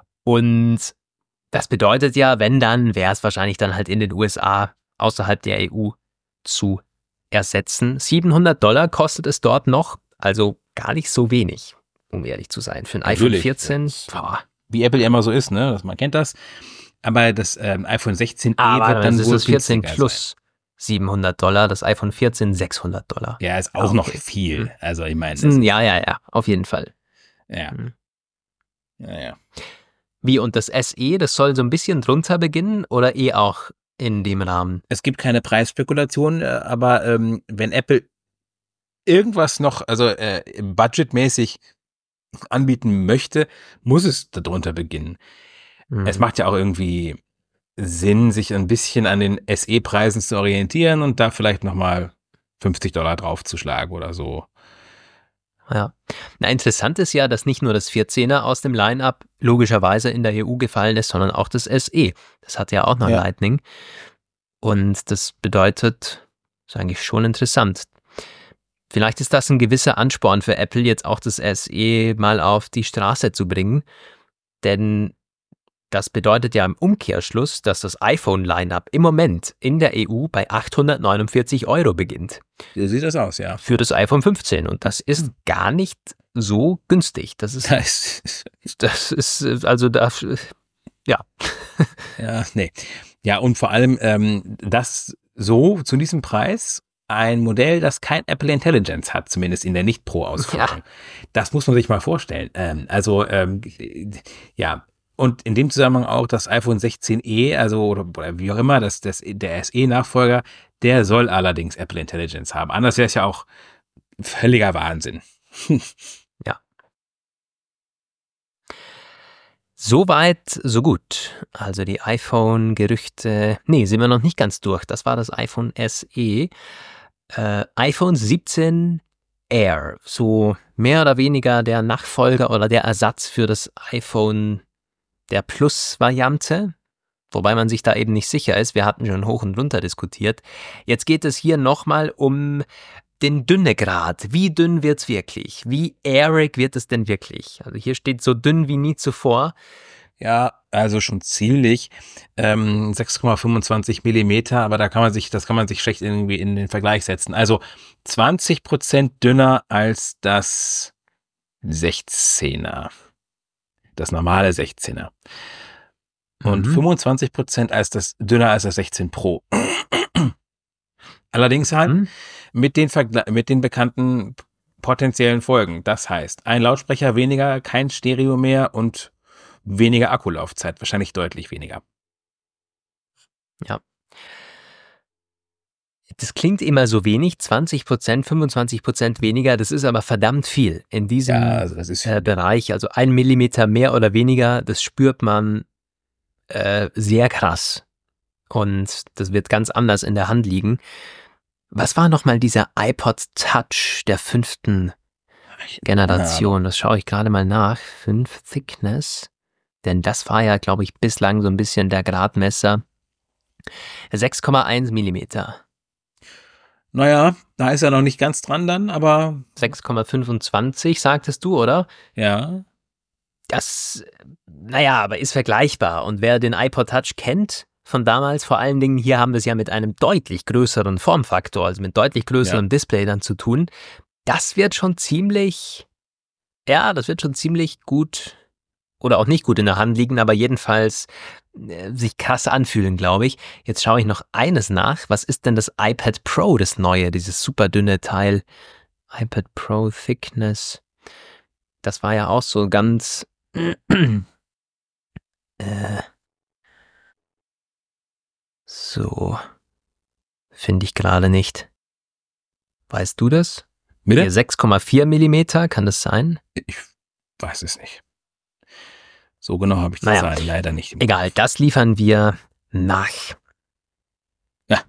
Und das bedeutet ja, wenn dann, wäre es wahrscheinlich dann halt in den U S A außerhalb der E U zu ersetzen. siebenhundert Dollar kostet es dort noch, also gar nicht so wenig, um ehrlich zu sein. Für ein iPhone Natürlich. vierzehn, boah. Wie Apple ja immer so ist, ne, man kennt das. Aber das ähm, iPhone sechzehn e Aber wird dann das ist wohl das vierzehn günstiger plus siebenhundert Dollar, das iPhone vierzehn sechshundert Dollar. sein. Ja, ist auch Ah, noch okay. viel. Hm. Also ich meine, das, Hm, Ja, ja, ja, auf jeden Fall. ja, Hm. ja, ja. Wie, und das S E, das soll so ein bisschen drunter beginnen oder eh auch in dem Rahmen? Es gibt keine Preisspekulation, äh, aber ähm, wenn Apple irgendwas noch, also äh, budgetmäßig anbieten möchte, muss es darunter beginnen. Hm. Es macht ja auch irgendwie Sinn, sich ein bisschen an den S E-Preisen zu orientieren und da vielleicht nochmal fünfzig Dollar draufzuschlagen oder so. Ja. Na, interessant ist ja, dass nicht nur das vierzehner aus dem Line-Up logischerweise in der E U gefallen ist, sondern auch das S E. Das hat ja auch noch Ja. Lightning. Und das bedeutet, ist eigentlich schon interessant. Vielleicht ist das ein gewisser Ansporn für Apple, jetzt auch das S E mal auf die Straße zu bringen. Denn das bedeutet ja im Umkehrschluss, dass das iPhone-Line-Up im Moment in der E U bei achthundertneunundvierzig Euro beginnt. So sieht das aus, ja. Für das iPhone fünfzehn. Und das ist Hm. gar nicht so günstig. Das ist, Das ist, das ist also da, ja. ja, nee. Ja, und vor allem ähm, das so zu diesem Preis ein Modell, das kein Apple Intelligence hat, zumindest in der Nicht-Pro-Ausführung. Ja. Das muss man sich mal vorstellen. Ähm, also, ähm, ja, und in dem Zusammenhang auch das iPhone sechzehn e, also oder, oder wie auch immer, das, das, der S E-Nachfolger, der soll allerdings Apple Intelligence haben. Anders wäre es ja auch völliger Wahnsinn. Soweit, so gut. Also die iPhone-Gerüchte, nee, sind wir noch nicht ganz durch. Das war das iPhone S E. Äh, iPhone siebzehn Air, so mehr oder weniger der Nachfolger oder der Ersatz für das iPhone der Plus-Variante, wobei man sich da eben nicht sicher ist. Wir hatten schon hoch und runter diskutiert. Jetzt geht es hier nochmal um den Dünnegrad. Wie dünn wird's wirklich? Wie airig wird es denn wirklich? Also hier steht so dünn wie nie zuvor. Ja, also schon ziemlich. Ähm, sechs Komma fünfundzwanzig Millimeter, aber da kann man sich, das kann man sich schlecht irgendwie in den Vergleich setzen. Also zwanzig Prozent dünner als das sechzehner. Das normale sechzehner. Und Mhm. fünfundzwanzig Prozent als das dünner als das sechzehn Pro. Allerdings halt Mhm. mit den, Vergle- mit den bekannten potenziellen Folgen. Das heißt, ein Lautsprecher weniger, kein Stereo mehr und weniger Akkulaufzeit, wahrscheinlich deutlich weniger. Ja. Das klingt immer so wenig, zwanzig Prozent, fünfundzwanzig Prozent weniger, das ist aber verdammt viel in diesem Ja, also das ist äh, Bereich. Also ein Millimeter mehr oder weniger, das spürt man äh, sehr krass. Und das wird ganz anders in der Hand liegen. Was war nochmal dieser iPod Touch der fünften Generation? Das schaue ich gerade mal nach. fünf Thickness. Denn das war ja, glaube ich, bislang so ein bisschen der Gradmesser. sechs Komma eins Millimeter. Naja, da ist er noch nicht ganz dran dann, aber sechs Komma fünfundzwanzig, sagtest du, oder? ja. Das, naja, aber ist vergleichbar. Und wer den iPod Touch kennt, von damals, vor allen Dingen, hier haben wir es ja mit einem deutlich größeren Formfaktor, also mit deutlich größerem Ja. Display dann zu tun. Das wird schon ziemlich, ja, das wird schon ziemlich gut oder auch nicht gut in der Hand liegen, aber jedenfalls äh, sich krass anfühlen, glaube ich. Jetzt schaue ich noch eines nach. Was ist denn das iPad Pro, das neue, dieses super dünne Teil? iPad Pro Thickness. Das war ja auch so ganz äh, so finde ich gerade nicht. Weißt du das? Bitte? Hier sechs Komma vier Millimeter, kann das sein? Ich weiß es nicht. So genau habe ich die Naja. Zahlen leider nicht im Egal, Kopf. das liefern wir nach. Ja.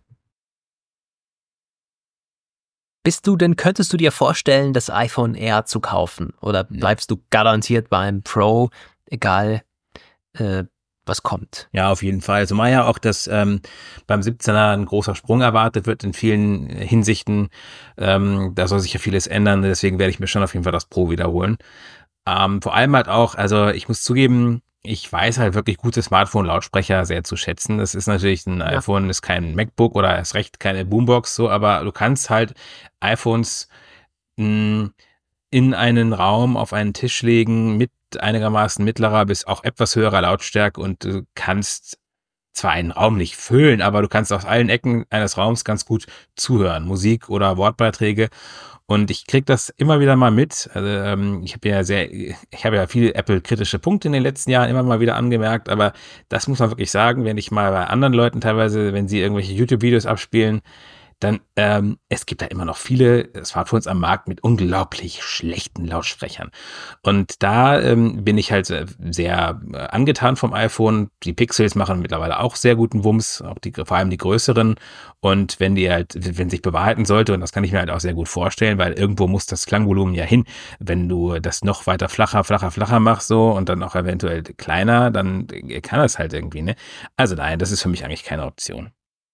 Bist du denn, könntest du dir vorstellen, das iPhone Air zu kaufen? Oder Nee. bleibst du garantiert beim Pro, egal äh, was kommt? Ja, auf jeden Fall. Zumal ja auch, dass ähm, beim siebzehner ein großer Sprung erwartet wird in vielen Hinsichten. Ähm, da soll sich ja vieles ändern. Deswegen werde ich mir schon auf jeden Fall das Pro wiederholen. Ähm, vor allem halt auch, also ich muss zugeben, ich weiß halt wirklich gute Smartphone-Lautsprecher sehr zu schätzen. Das ist natürlich ein Ja. iPhone, ist kein MacBook oder erst recht keine Boombox, so, aber du kannst halt iPhones mh, in einen Raum auf einen Tisch legen mit einigermaßen mittlerer bis auch etwas höherer Lautstärke und du kannst zwar einen Raum nicht füllen, aber du kannst aus allen Ecken eines Raums ganz gut zuhören, Musik oder Wortbeiträge. Und ich krieg das immer wieder mal mit. Also ähm, ich habe ja sehr, ich habe ja viele Apple-kritische Punkte in den letzten Jahren immer mal wieder angemerkt, aber das muss man wirklich sagen, wenn ich mal bei anderen Leuten teilweise, wenn sie irgendwelche YouTube-Videos abspielen, dann, ähm, es gibt da immer noch viele Smartphones am Markt mit unglaublich schlechten Lautsprechern. Und da ähm, bin ich halt äh, sehr äh, angetan vom iPhone. Die Pixels machen mittlerweile auch sehr guten Wumms, auch die, vor allem die größeren. Und wenn die halt, wenn sich bewahrheiten sollte, und das kann ich mir halt auch sehr gut vorstellen, weil irgendwo muss das Klangvolumen ja hin. Wenn du das noch weiter flacher, flacher, flacher machst so und dann auch eventuell kleiner, dann kann das halt irgendwie, ne? Also nein, das ist für mich eigentlich keine Option.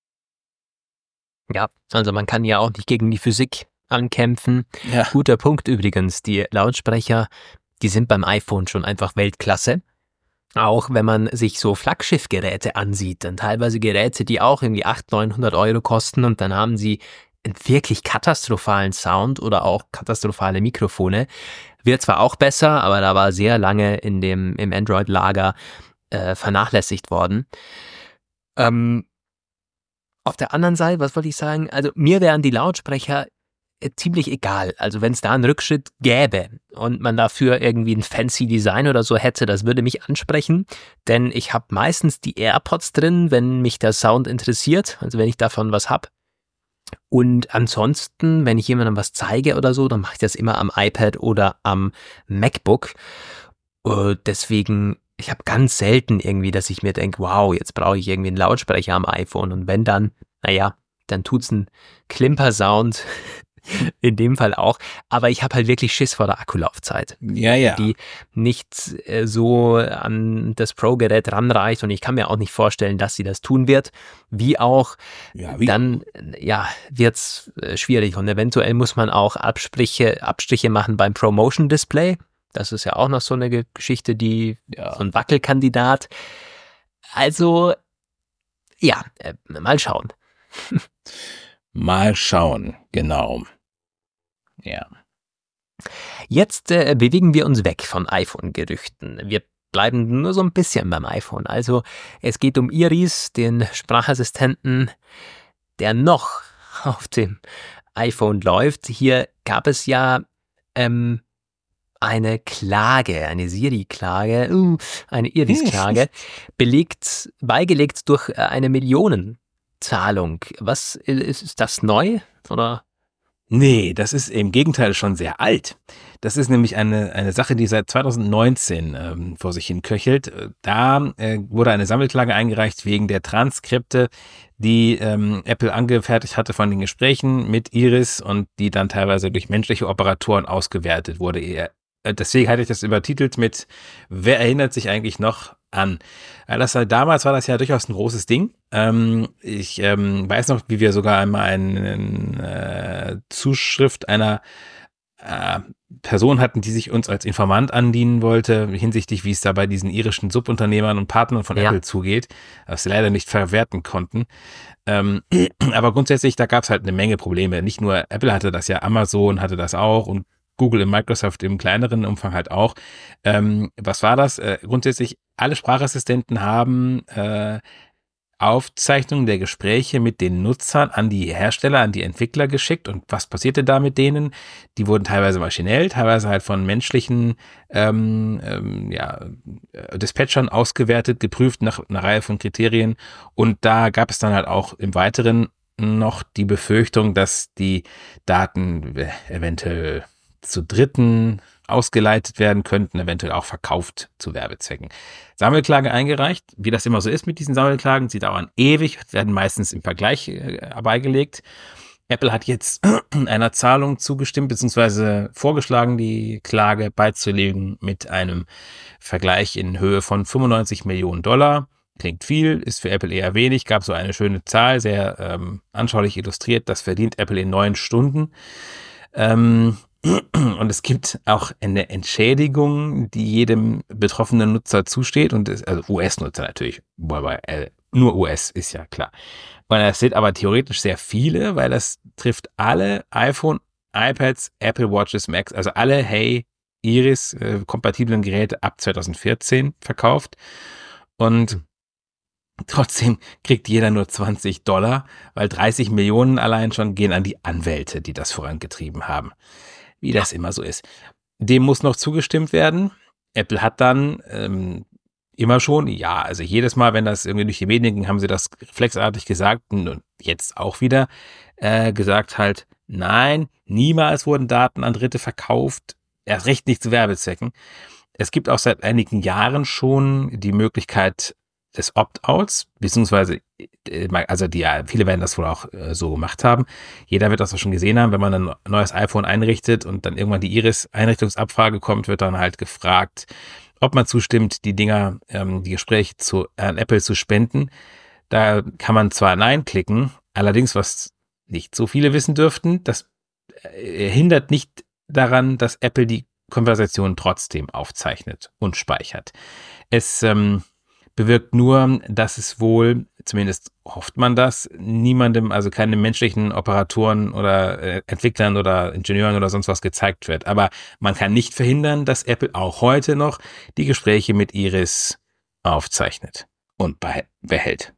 Ja, also man kann ja auch nicht gegen die Physik ankämpfen. Ja. Guter Punkt übrigens, die Lautsprecher, die sind beim iPhone schon einfach Weltklasse. Auch wenn man sich so Flaggschiffgeräte ansieht, dann teilweise Geräte, die auch irgendwie achthundert, neunhundert Euro kosten und dann haben sie einen wirklich katastrophalen Sound oder auch katastrophale Mikrofone. Wird zwar auch besser, aber da war sehr lange in dem, im Android-Lager äh, vernachlässigt worden. Ähm, auf der anderen Seite, was wollte ich sagen? Also mir wären die Lautsprecher äh, ziemlich egal. Also wenn es da einen Rückschritt gäbe und man dafür irgendwie ein fancy Design oder so hätte, das würde mich ansprechen, denn ich habe meistens die AirPods drin, wenn mich der Sound interessiert, also wenn ich davon was habe. Und ansonsten, wenn ich jemandem was zeige oder so, dann mache ich das immer am iPad oder am MacBook. Äh, deswegen, ich habe ganz selten irgendwie, dass ich mir denke, wow, jetzt brauche ich irgendwie einen Lautsprecher am iPhone. Und wenn dann, naja, dann tut's einen Klimper-Sound In dem Fall auch. Aber ich habe halt wirklich Schiss vor der Akkulaufzeit. Ja, ja. Die nicht äh, so an das Pro-Gerät ranreicht. Und ich kann mir auch nicht vorstellen, dass sie das tun wird. Wie auch, Ja, wie dann ja, wird es äh, schwierig. Und eventuell muss man auch Abstriche, Abstriche machen beim Promotion-Display. Das ist ja auch noch so eine Ge- Geschichte, die Ja. so ein Wackelkandidat. Also, ja, äh, mal schauen. Mal schauen, genau. Ja. Jetzt äh, bewegen wir uns weg von iPhone-Gerüchten. Wir bleiben nur so ein bisschen beim iPhone. Also es geht um Iris, den Sprachassistenten, der noch auf dem iPhone läuft. Hier gab es ja ähm, eine Klage, eine Siri-Klage, uh, eine Iris-Klage, belegt, beigelegt durch äh, eine Millionenzahlung. Was ist, ist das neu? Oder? Nee, das ist im Gegenteil schon sehr alt. Das ist nämlich eine, eine Sache, die seit zweitausendneunzehn ähm, vor sich hin köchelt. Da äh, wurde eine Sammelklage eingereicht wegen der Transkripte, die ähm, Apple angefertigt hatte von den Gesprächen mit Iris und die dann teilweise durch menschliche Operatoren ausgewertet wurde. Eher- äh, Deswegen hatte ich das übertitelt mit Wer erinnert sich eigentlich noch an? Ja, das war, damals war das ja durchaus ein großes Ding. Ähm, ich ähm, weiß noch, wie wir sogar einmal eine äh, Zuschrift einer äh, Person hatten, die sich uns als Informant andienen wollte, hinsichtlich, wie es da bei diesen irischen Subunternehmern und Partnern von Ja. Apple zugeht, was sie leider nicht verwerten konnten. Ähm, aber grundsätzlich, da gab es halt eine Menge Probleme. Nicht nur Apple hatte das ja, Amazon hatte das auch und Google und Microsoft im kleineren Umfang halt auch. Ähm, was war das? Äh, grundsätzlich, alle Sprachassistenten haben äh, Aufzeichnungen der Gespräche mit den Nutzern an die Hersteller, an die Entwickler geschickt. Und was passierte da mit denen? Die wurden teilweise maschinell, teilweise halt von menschlichen ähm, ähm, ja, äh, Dispatchern ausgewertet, geprüft nach einer Reihe von Kriterien. Und da gab es dann halt auch im Weiteren noch die Befürchtung, dass die Daten äh, eventuell zu Dritten ausgeleitet werden könnten, eventuell auch verkauft zu Werbezwecken. Sammelklage eingereicht, wie das immer so ist mit diesen Sammelklagen, sie dauern ewig, werden meistens im Vergleich äh, beigelegt. Apple hat jetzt einer Zahlung zugestimmt, beziehungsweise vorgeschlagen, die Klage beizulegen mit einem Vergleich in Höhe von fünfundneunzig Millionen Dollar. Klingt viel, ist für Apple eher wenig, gab so eine schöne Zahl, sehr ähm, anschaulich illustriert, das verdient Apple in neun Stunden. Ähm, Und es gibt auch eine Entschädigung, die jedem betroffenen Nutzer zusteht. Und es, also U S-Nutzer natürlich, wobei äh, nur U S ist ja klar. Und das sind aber theoretisch sehr viele, weil das trifft alle iPhone, iPads, Apple Watches, Macs, also alle Hey Iris äh, kompatiblen Geräte ab zweitausendvierzehn verkauft. Und trotzdem kriegt jeder nur zwanzig Dollar, weil dreißig Millionen allein schon gehen an die Anwälte, die das vorangetrieben haben. Wie das immer so ist. Dem muss noch zugestimmt werden. Apple hat dann ähm, immer schon, ja, also jedes Mal, wenn das irgendwie durch die Medien ging, haben sie das reflexartig gesagt und jetzt auch wieder äh, gesagt halt, nein, niemals wurden Daten an Dritte verkauft, erst recht nicht zu Werbezwecken. Es gibt auch seit einigen Jahren schon die Möglichkeit des Opt-outs, beziehungsweise, also die, ja, viele werden das wohl auch äh, so gemacht haben. Jeder wird das auch schon gesehen haben, wenn man ein neues iPhone einrichtet und dann irgendwann die Iris-Einrichtungsabfrage kommt, wird dann halt gefragt, ob man zustimmt, die Dinger, ähm, die Gespräche zu, an Apple zu spenden. Da kann man zwar Nein klicken, allerdings, was nicht so viele wissen dürften, das äh, hindert nicht daran, dass Apple die Konversation trotzdem aufzeichnet und speichert. Es ähm, bewirkt nur, dass es wohl, zumindest hofft man das, niemandem, also keinem menschlichen Operatoren oder äh, Entwicklern oder Ingenieuren oder sonst was gezeigt wird. Aber man kann nicht verhindern, dass Apple auch heute noch die Gespräche mit Iris aufzeichnet und beh- behält.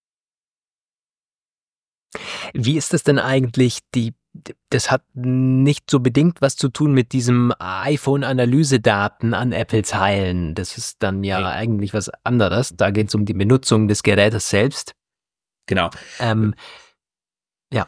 Wie ist das denn eigentlich? Die, das hat nicht so bedingt was zu tun mit diesem iPhone-Analysedaten an Apple teilen. Das ist dann ja Nee. eigentlich was anderes. Da geht es um die Benutzung des Gerätes selbst. Genau. Ähm, ja.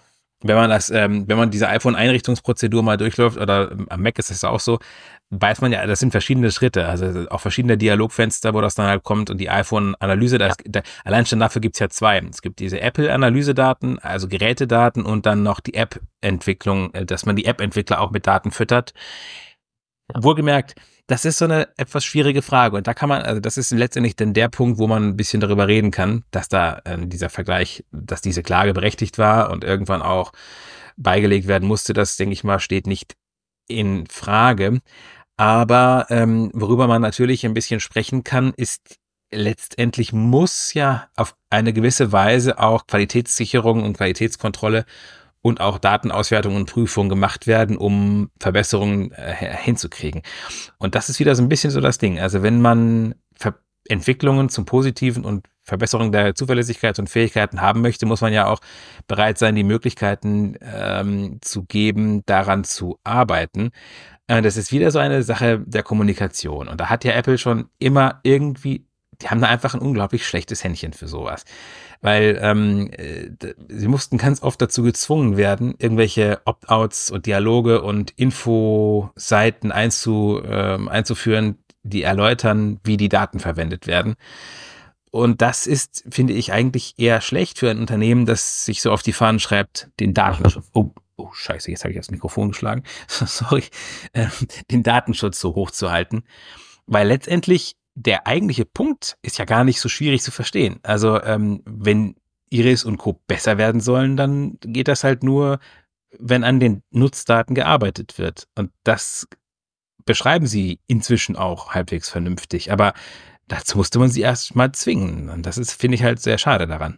wenn man das, ähm, wenn man diese iPhone-Einrichtungsprozedur mal durchläuft, oder am Mac ist es auch so, weiß man ja, das sind verschiedene Schritte, also auch verschiedene Dialogfenster, wo das dann halt kommt und die iPhone-Analyse, ja. da, allein schon dafür gibt's ja zwei. Es gibt diese Apple-Analysedaten, also Gerätedaten und dann noch die App-Entwicklung, dass man die App-Entwickler auch mit Daten füttert. Ja. Wohlgemerkt, das ist so eine etwas schwierige Frage und da kann man, also das ist letztendlich dann der Punkt, wo man ein bisschen darüber reden kann, dass da äh, dieser Vergleich, dass diese Klage berechtigt war und irgendwann auch beigelegt werden musste, das, denke ich mal, steht nicht in Frage. Aber ähm, worüber man natürlich ein bisschen sprechen kann, ist letztendlich muss ja auf eine gewisse Weise auch Qualitätssicherung und Qualitätskontrolle und auch Datenauswertung und Prüfung gemacht werden, um Verbesserungen äh, hinzukriegen. Und das ist wieder so ein bisschen so das Ding. Also wenn man Ver- Entwicklungen zum Positiven und Verbesserung der Zuverlässigkeit und Fähigkeiten haben möchte, muss man ja auch bereit sein, die Möglichkeiten ähm, zu geben, daran zu arbeiten. Äh, das ist wieder so eine Sache der Kommunikation. Und da hat ja Apple schon immer irgendwie, die haben da einfach ein unglaublich schlechtes Händchen für sowas. Weil ähm, sie mussten ganz oft dazu gezwungen werden, irgendwelche Opt-outs und Dialoge und Infoseiten einzu, äh, einzuführen, die erläutern, wie die Daten verwendet werden. Und das ist, finde ich, eigentlich eher schlecht für ein Unternehmen, das sich so auf die Fahnen schreibt, den Datenschutz. Oh, oh scheiße, jetzt habe ich das Mikrofon geschlagen. Sorry. Äh, den Datenschutz so hoch zu halten. Weil letztendlich der eigentliche Punkt ist ja gar nicht so schwierig zu verstehen. Also ähm, wenn Iris und Co. besser werden sollen, dann geht das halt nur, wenn an den Nutzdaten gearbeitet wird. Und das beschreiben sie inzwischen auch halbwegs vernünftig. Aber dazu musste man sie erst mal zwingen. Und das ist, finde ich, halt sehr schade daran.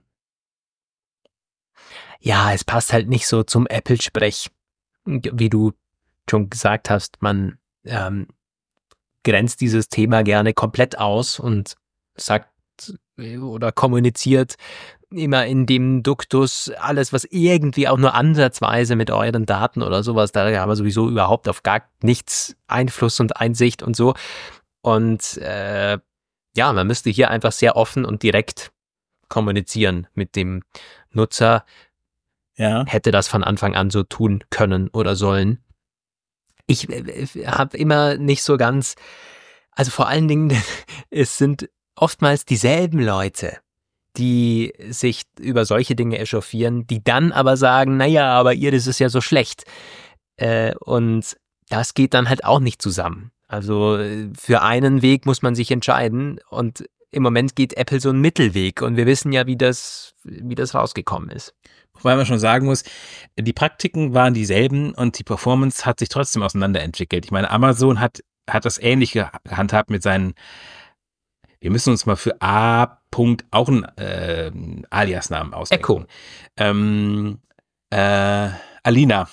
Ja, es passt halt nicht so zum Apple-Sprech. Wie du schon gesagt hast, man ähm, grenzt dieses Thema gerne komplett aus und sagt oder kommuniziert immer in dem Duktus alles, was irgendwie auch nur ansatzweise mit euren Daten oder sowas, da haben wir sowieso überhaupt auf gar nichts Einfluss und Einsicht und so. Und äh, ja, man müsste hier einfach sehr offen und direkt kommunizieren mit dem Nutzer. Ja. Hätte das von Anfang an so tun können oder sollen. Ich äh, habe immer nicht so ganz, also vor allen Dingen, es sind oftmals dieselben Leute, die sich über solche Dinge echauffieren, die dann aber sagen, naja, aber ihr, das ist ja so schlecht. Äh, und das geht dann halt auch nicht zusammen. Also für einen Weg muss man sich entscheiden und im Moment geht Apple so einen Mittelweg und wir wissen ja, wie das, wie das rausgekommen ist. Wobei man schon sagen muss, die Praktiken waren dieselben und die Performance hat sich trotzdem auseinanderentwickelt. Ich meine, Amazon hat, hat das ähnlich gehandhabt mit seinen, wir müssen uns mal für A. -Punkt auch einen äh, Alias-Namen ausdenken. Echo. Ähm, äh, Alina.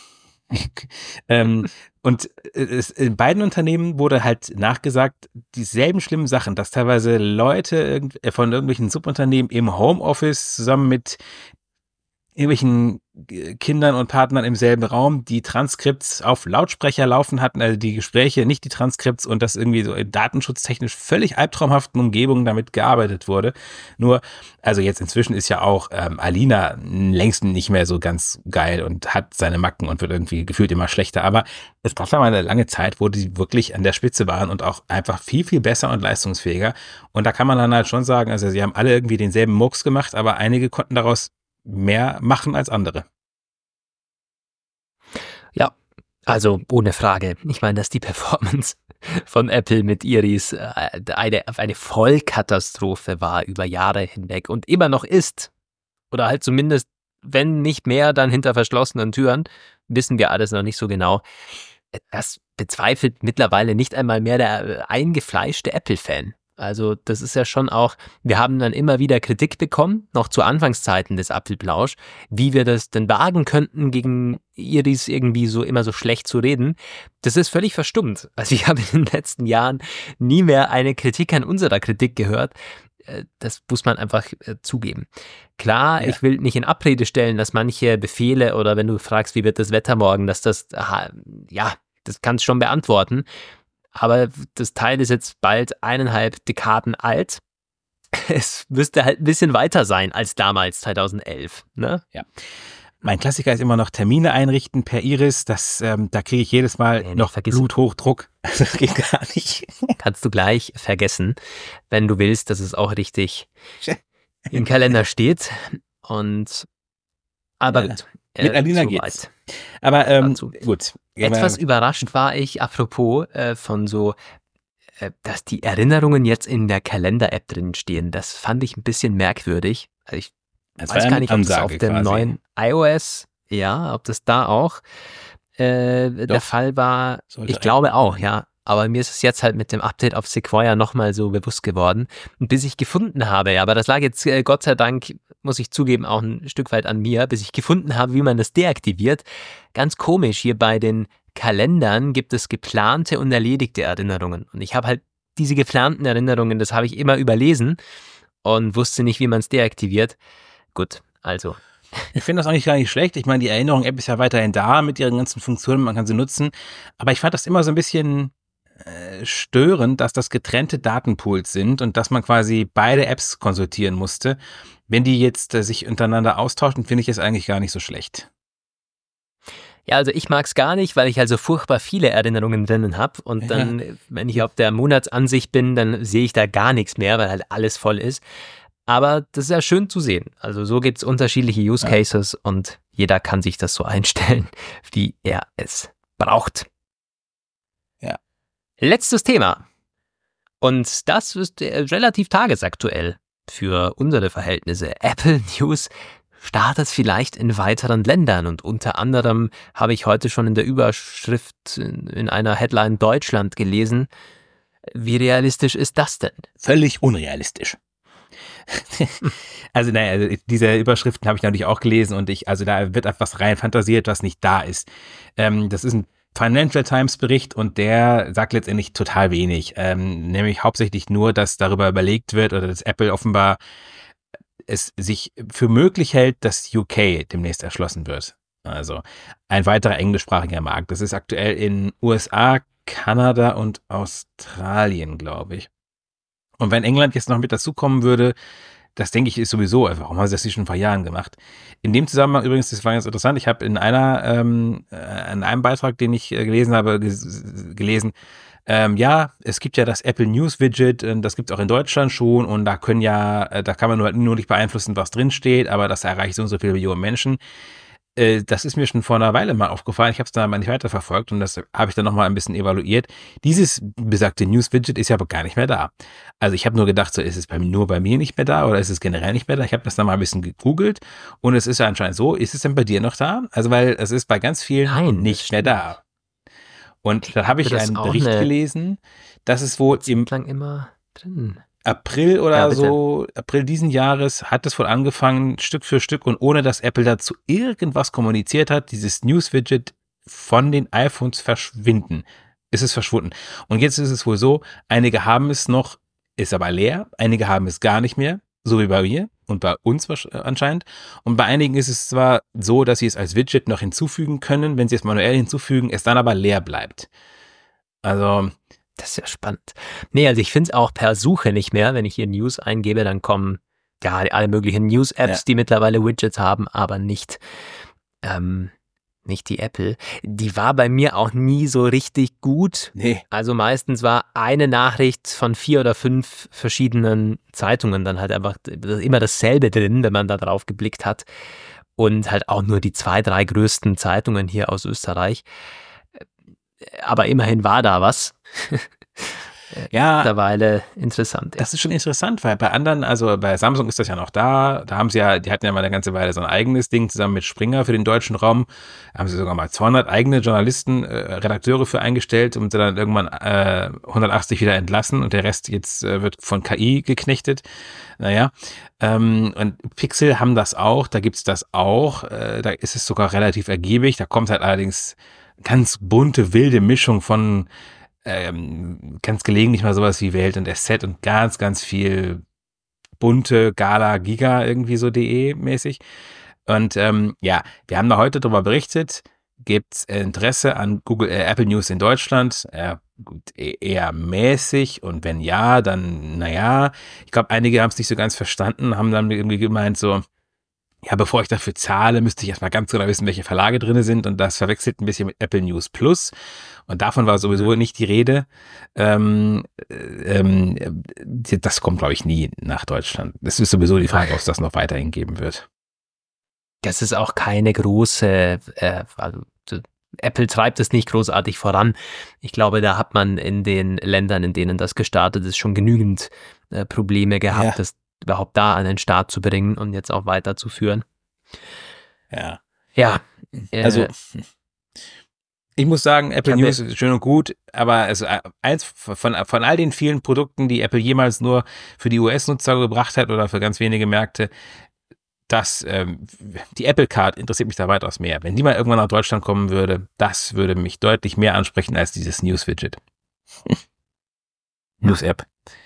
ähm, und es, in beiden Unternehmen wurde halt nachgesagt, dieselben schlimmen Sachen, dass teilweise Leute irgend, von irgendwelchen Subunternehmen im Homeoffice zusammen mit irgendwelchen Kindern und Partnern im selben Raum die Transkripts auf Lautsprecher laufen hatten, also die Gespräche, nicht die Transkripts, und dass irgendwie so in datenschutztechnisch völlig albtraumhaften Umgebungen damit gearbeitet wurde. Nur, also jetzt inzwischen ist ja auch ähm, Alina längst nicht mehr so ganz geil und hat seine Macken und wird irgendwie gefühlt immer schlechter, aber es gab ja mal eine lange Zeit, wo die wirklich an der Spitze waren und auch einfach viel, viel besser und leistungsfähiger, und da kann man dann halt schon sagen, also sie haben alle irgendwie denselben Murks gemacht, aber einige konnten daraus mehr machen als andere. Ja, also ohne Frage. Ich meine, dass die Performance von Apple mit Iris eine, eine Vollkatastrophe war über Jahre hinweg und immer noch ist. Oder halt zumindest, wenn nicht mehr, dann hinter verschlossenen Türen. Wissen wir alles noch nicht so genau. Das bezweifelt mittlerweile nicht einmal mehr der eingefleischte Apple-Fan. Also das ist ja schon auch, wir haben dann immer wieder Kritik bekommen, noch zu Anfangszeiten des Apfelplausch, wie wir das denn wagen könnten, gegen Iris irgendwie so immer so schlecht zu reden. Das ist völlig verstummt. Also ich habe in den letzten Jahren nie mehr eine Kritik an unserer Kritik gehört. Das muss man einfach äh, zugeben. Klar, ja. Ich will nicht in Abrede stellen, dass manche Befehle oder wenn du fragst, wie wird das Wetter morgen, dass das, aha, ja, das kannst du schon beantworten. Aber das Teil ist jetzt bald eineinhalb Dekaden alt. Es müsste halt ein bisschen weiter sein als damals, zweitausendelf. Ne? Ja. Mein Klassiker ist immer noch Termine einrichten per Iris. Das, ähm, da kriege ich jedes Mal Nee, noch vergiss- Bluthochdruck. Also das geht gar nicht. Kannst du gleich vergessen, wenn du willst, dass es auch richtig im Kalender steht. Und aber Ja, gut. mit Alina soweit. geht's. Aber ähm, Dazu. gut. Etwas überrascht war ich, apropos äh, von so, äh, dass die Erinnerungen jetzt in der Kalender-App drin stehen. Das fand ich ein bisschen merkwürdig. Also ich Das weiß war gar eine nicht, ob das Ansage auf dem quasi. neuen iOS, ja, ob das da auch äh, der Doch. Fall war. Sollte Ich glaube eigentlich auch, sein. ja. Aber mir ist es jetzt halt mit dem Update auf Sequoia nochmal so bewusst geworden. Und bis ich gefunden habe, ja, aber das lag jetzt äh, Gott sei Dank, muss ich zugeben, auch ein Stück weit an mir, bis ich gefunden habe, wie man das deaktiviert. Ganz komisch, hier bei den Kalendern gibt es geplante und erledigte Erinnerungen. Und ich habe halt diese geplanten Erinnerungen, das habe ich immer überlesen und wusste nicht, wie man es deaktiviert. Gut, also. Ich finde das eigentlich gar nicht schlecht. Ich meine, die Erinnerung-App ist ja weiterhin da mit ihren ganzen Funktionen, man kann sie nutzen. Aber ich fand das immer so ein bisschen äh, störend, dass das getrennte Datenpools sind und dass man quasi beide Apps konsultieren musste. Wenn die jetzt äh, sich untereinander austauschen, finde ich es eigentlich gar nicht so schlecht. Ja, also ich mag es gar nicht, weil ich also furchtbar viele Erinnerungen drinnen habe. Und dann, ja. wenn ich auf der Monatsansicht bin, dann sehe ich da gar nichts mehr, weil halt alles voll ist. Aber das ist ja schön zu sehen. Also so gibt es unterschiedliche Use Cases ja. und jeder kann sich das so einstellen, wie er es braucht. Ja. Letztes Thema. Und das ist relativ tagesaktuell für unsere Verhältnisse. Apple News startet vielleicht in weiteren Ländern und unter anderem habe ich heute schon in der Überschrift in einer Headline Deutschland gelesen. Wie realistisch ist das denn? Völlig unrealistisch. Also naja, diese Überschriften habe ich natürlich auch gelesen und ich, also da wird etwas rein fantasiert, was nicht da ist. Ähm, das ist ein Financial Times Bericht und der sagt letztendlich total wenig, ähm, nämlich hauptsächlich nur, dass darüber überlegt wird oder dass Apple offenbar es sich für möglich hält, dass U K demnächst erschlossen wird. Also ein weiterer englischsprachiger Markt. Das ist aktuell in U S A, Kanada und Australien, glaube ich. Und wenn England jetzt noch mit dazukommen würde, das denke ich ist sowieso, warum haben sie das schon vor Jahren gemacht? In dem Zusammenhang übrigens, das war ganz interessant, ich habe in einer, ähm, in einem Beitrag, den ich gelesen habe, gelesen, ähm, ja, es gibt ja das Apple News Widget, das gibt es auch in Deutschland schon und da können ja, da kann man nur, nur nicht beeinflussen, was drin steht, aber das erreicht so und so viele Millionen Menschen. Das ist mir schon vor einer Weile mal aufgefallen. Ich habe es dann mal nicht weiterverfolgt und das habe ich dann nochmal ein bisschen evaluiert. Dieses besagte News-Widget ist ja aber gar nicht mehr da. Also ich habe nur gedacht, so ist es bei, nur bei mir nicht mehr da oder ist es generell nicht mehr da? Ich habe das dann mal ein bisschen gegoogelt und es ist ja anscheinend so. Ist es denn bei dir noch da? Also weil es ist bei ganz vielen Nein, nicht mehr da. Und da habe ich einen Bericht eine, gelesen, dass es wohl im lang immer drin. April oder ja, so, April diesen Jahres hat es wohl angefangen, Stück für Stück und ohne dass Apple dazu irgendwas kommuniziert hat, dieses News-Widget von den iPhones verschwinden. Ist es verschwunden. Und jetzt ist es wohl so, einige haben es noch, ist aber leer, einige haben es gar nicht mehr, so wie bei mir und bei uns anscheinend. Und bei einigen ist es zwar so, dass sie es als Widget noch hinzufügen können, wenn sie es manuell hinzufügen, es dann aber leer bleibt. Also das ist ja spannend. Nee, also ich finde es auch per Suche nicht mehr. Wenn ich hier News eingebe, dann kommen ja alle möglichen News-Apps, ja. die mittlerweile Widgets haben, aber nicht, ähm, nicht die Apple. Die war bei mir auch nie so richtig gut. Nee. Also meistens war eine Nachricht von vier oder fünf verschiedenen Zeitungen dann halt einfach immer dasselbe drin, wenn man da drauf geblickt hat. Und halt auch nur die zwei, drei größten Zeitungen hier aus Österreich. Aber immerhin war da was. Ja, mittlerweile interessant. Ja. Das ist schon interessant, weil bei anderen, also bei Samsung ist das ja noch da, da haben sie ja, die hatten ja mal eine ganze Weile so ein eigenes Ding zusammen mit Springer für den deutschen Raum, da haben sie sogar mal zweihundert eigene Journalisten, äh, Redakteure für eingestellt und sie dann irgendwann äh, hundertachtzig wieder entlassen und der Rest jetzt äh, wird von K I geknechtet. Naja, ähm, und Pixel haben das auch, da gibt's das auch, äh, da ist es sogar relativ ergiebig, da kommt halt allerdings ganz bunte, wilde Mischung von ähm, ganz gelegentlich mal sowas wie Welt und S Z und ganz, ganz viel bunte Gala, Giga irgendwie so de mäßig. Und ähm, ja, wir haben da heute darüber berichtet, gibt es Interesse an Google, äh, Apple News in Deutschland? Äh, gut, eher mäßig und wenn ja, dann naja. Ich glaube, einige haben es nicht so ganz verstanden, haben dann irgendwie gemeint so, ja, bevor ich dafür zahle, müsste ich erstmal ganz genau wissen, welche Verlage drin sind und das verwechselt ein bisschen mit Apple News Plus und davon war sowieso nicht die Rede. Ähm, ähm, das kommt, glaube ich, nie nach Deutschland. Es ist sowieso die Frage, ob es das noch weiterhin geben wird. Das ist auch keine große, äh, also Apple treibt es nicht großartig voran. Ich glaube, da hat man in den Ländern, in denen das gestartet ist, schon genügend äh, Probleme gehabt, Ja. das überhaupt da an den Start zu bringen und jetzt auch weiterzuführen. Ja. Ja. Äh, Also, ich muss sagen, Apple habe- News ist schön und gut, aber also eins von, von all den vielen Produkten, die Apple jemals nur für die U S-Nutzer gebracht hat oder für ganz wenige Märkte, das, ähm, die Apple Card interessiert mich da weitaus mehr. Wenn die mal irgendwann nach Deutschland kommen würde, das würde mich deutlich mehr ansprechen als dieses News-Widget. News-App.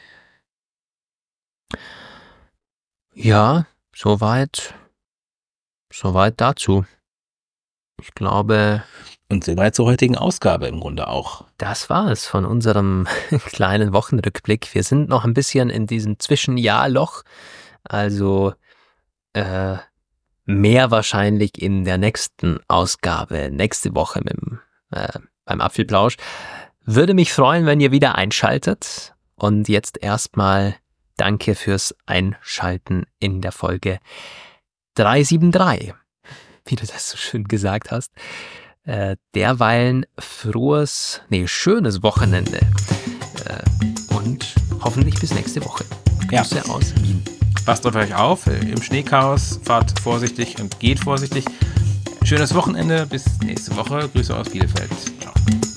Ja, soweit, soweit dazu. Ich glaube, Und soweit zur heutigen Ausgabe im Grunde auch. das war es von unserem kleinen Wochenrückblick. Wir sind noch ein bisschen in diesem Zwischenjahrloch, also äh, mehr wahrscheinlich in der nächsten Ausgabe, nächste Woche mit dem, äh, beim Apfelplausch. Würde mich freuen, wenn ihr wieder einschaltet. Und jetzt erstmal danke fürs Einschalten in der Folge dreihundertdreiundsiebzig, wie du das so schön gesagt hast. Äh, derweilen frohes, nee, schönes Wochenende. Äh, und hoffentlich bis nächste Woche. Ja. Grüße aus Wien. Passt auf euch auf, im Schneechaos, fahrt vorsichtig und geht vorsichtig. Schönes Wochenende, bis nächste Woche. Grüße aus Bielefeld. Ciao.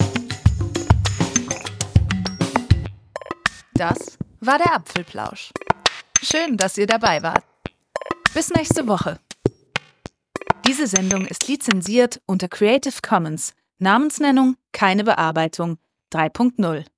Das war der Apfelplausch. Schön, dass ihr dabei wart. Bis nächste Woche. Diese Sendung ist lizenziert unter Creative Commons. Namensnennung, keine Bearbeitung drei Punkt null.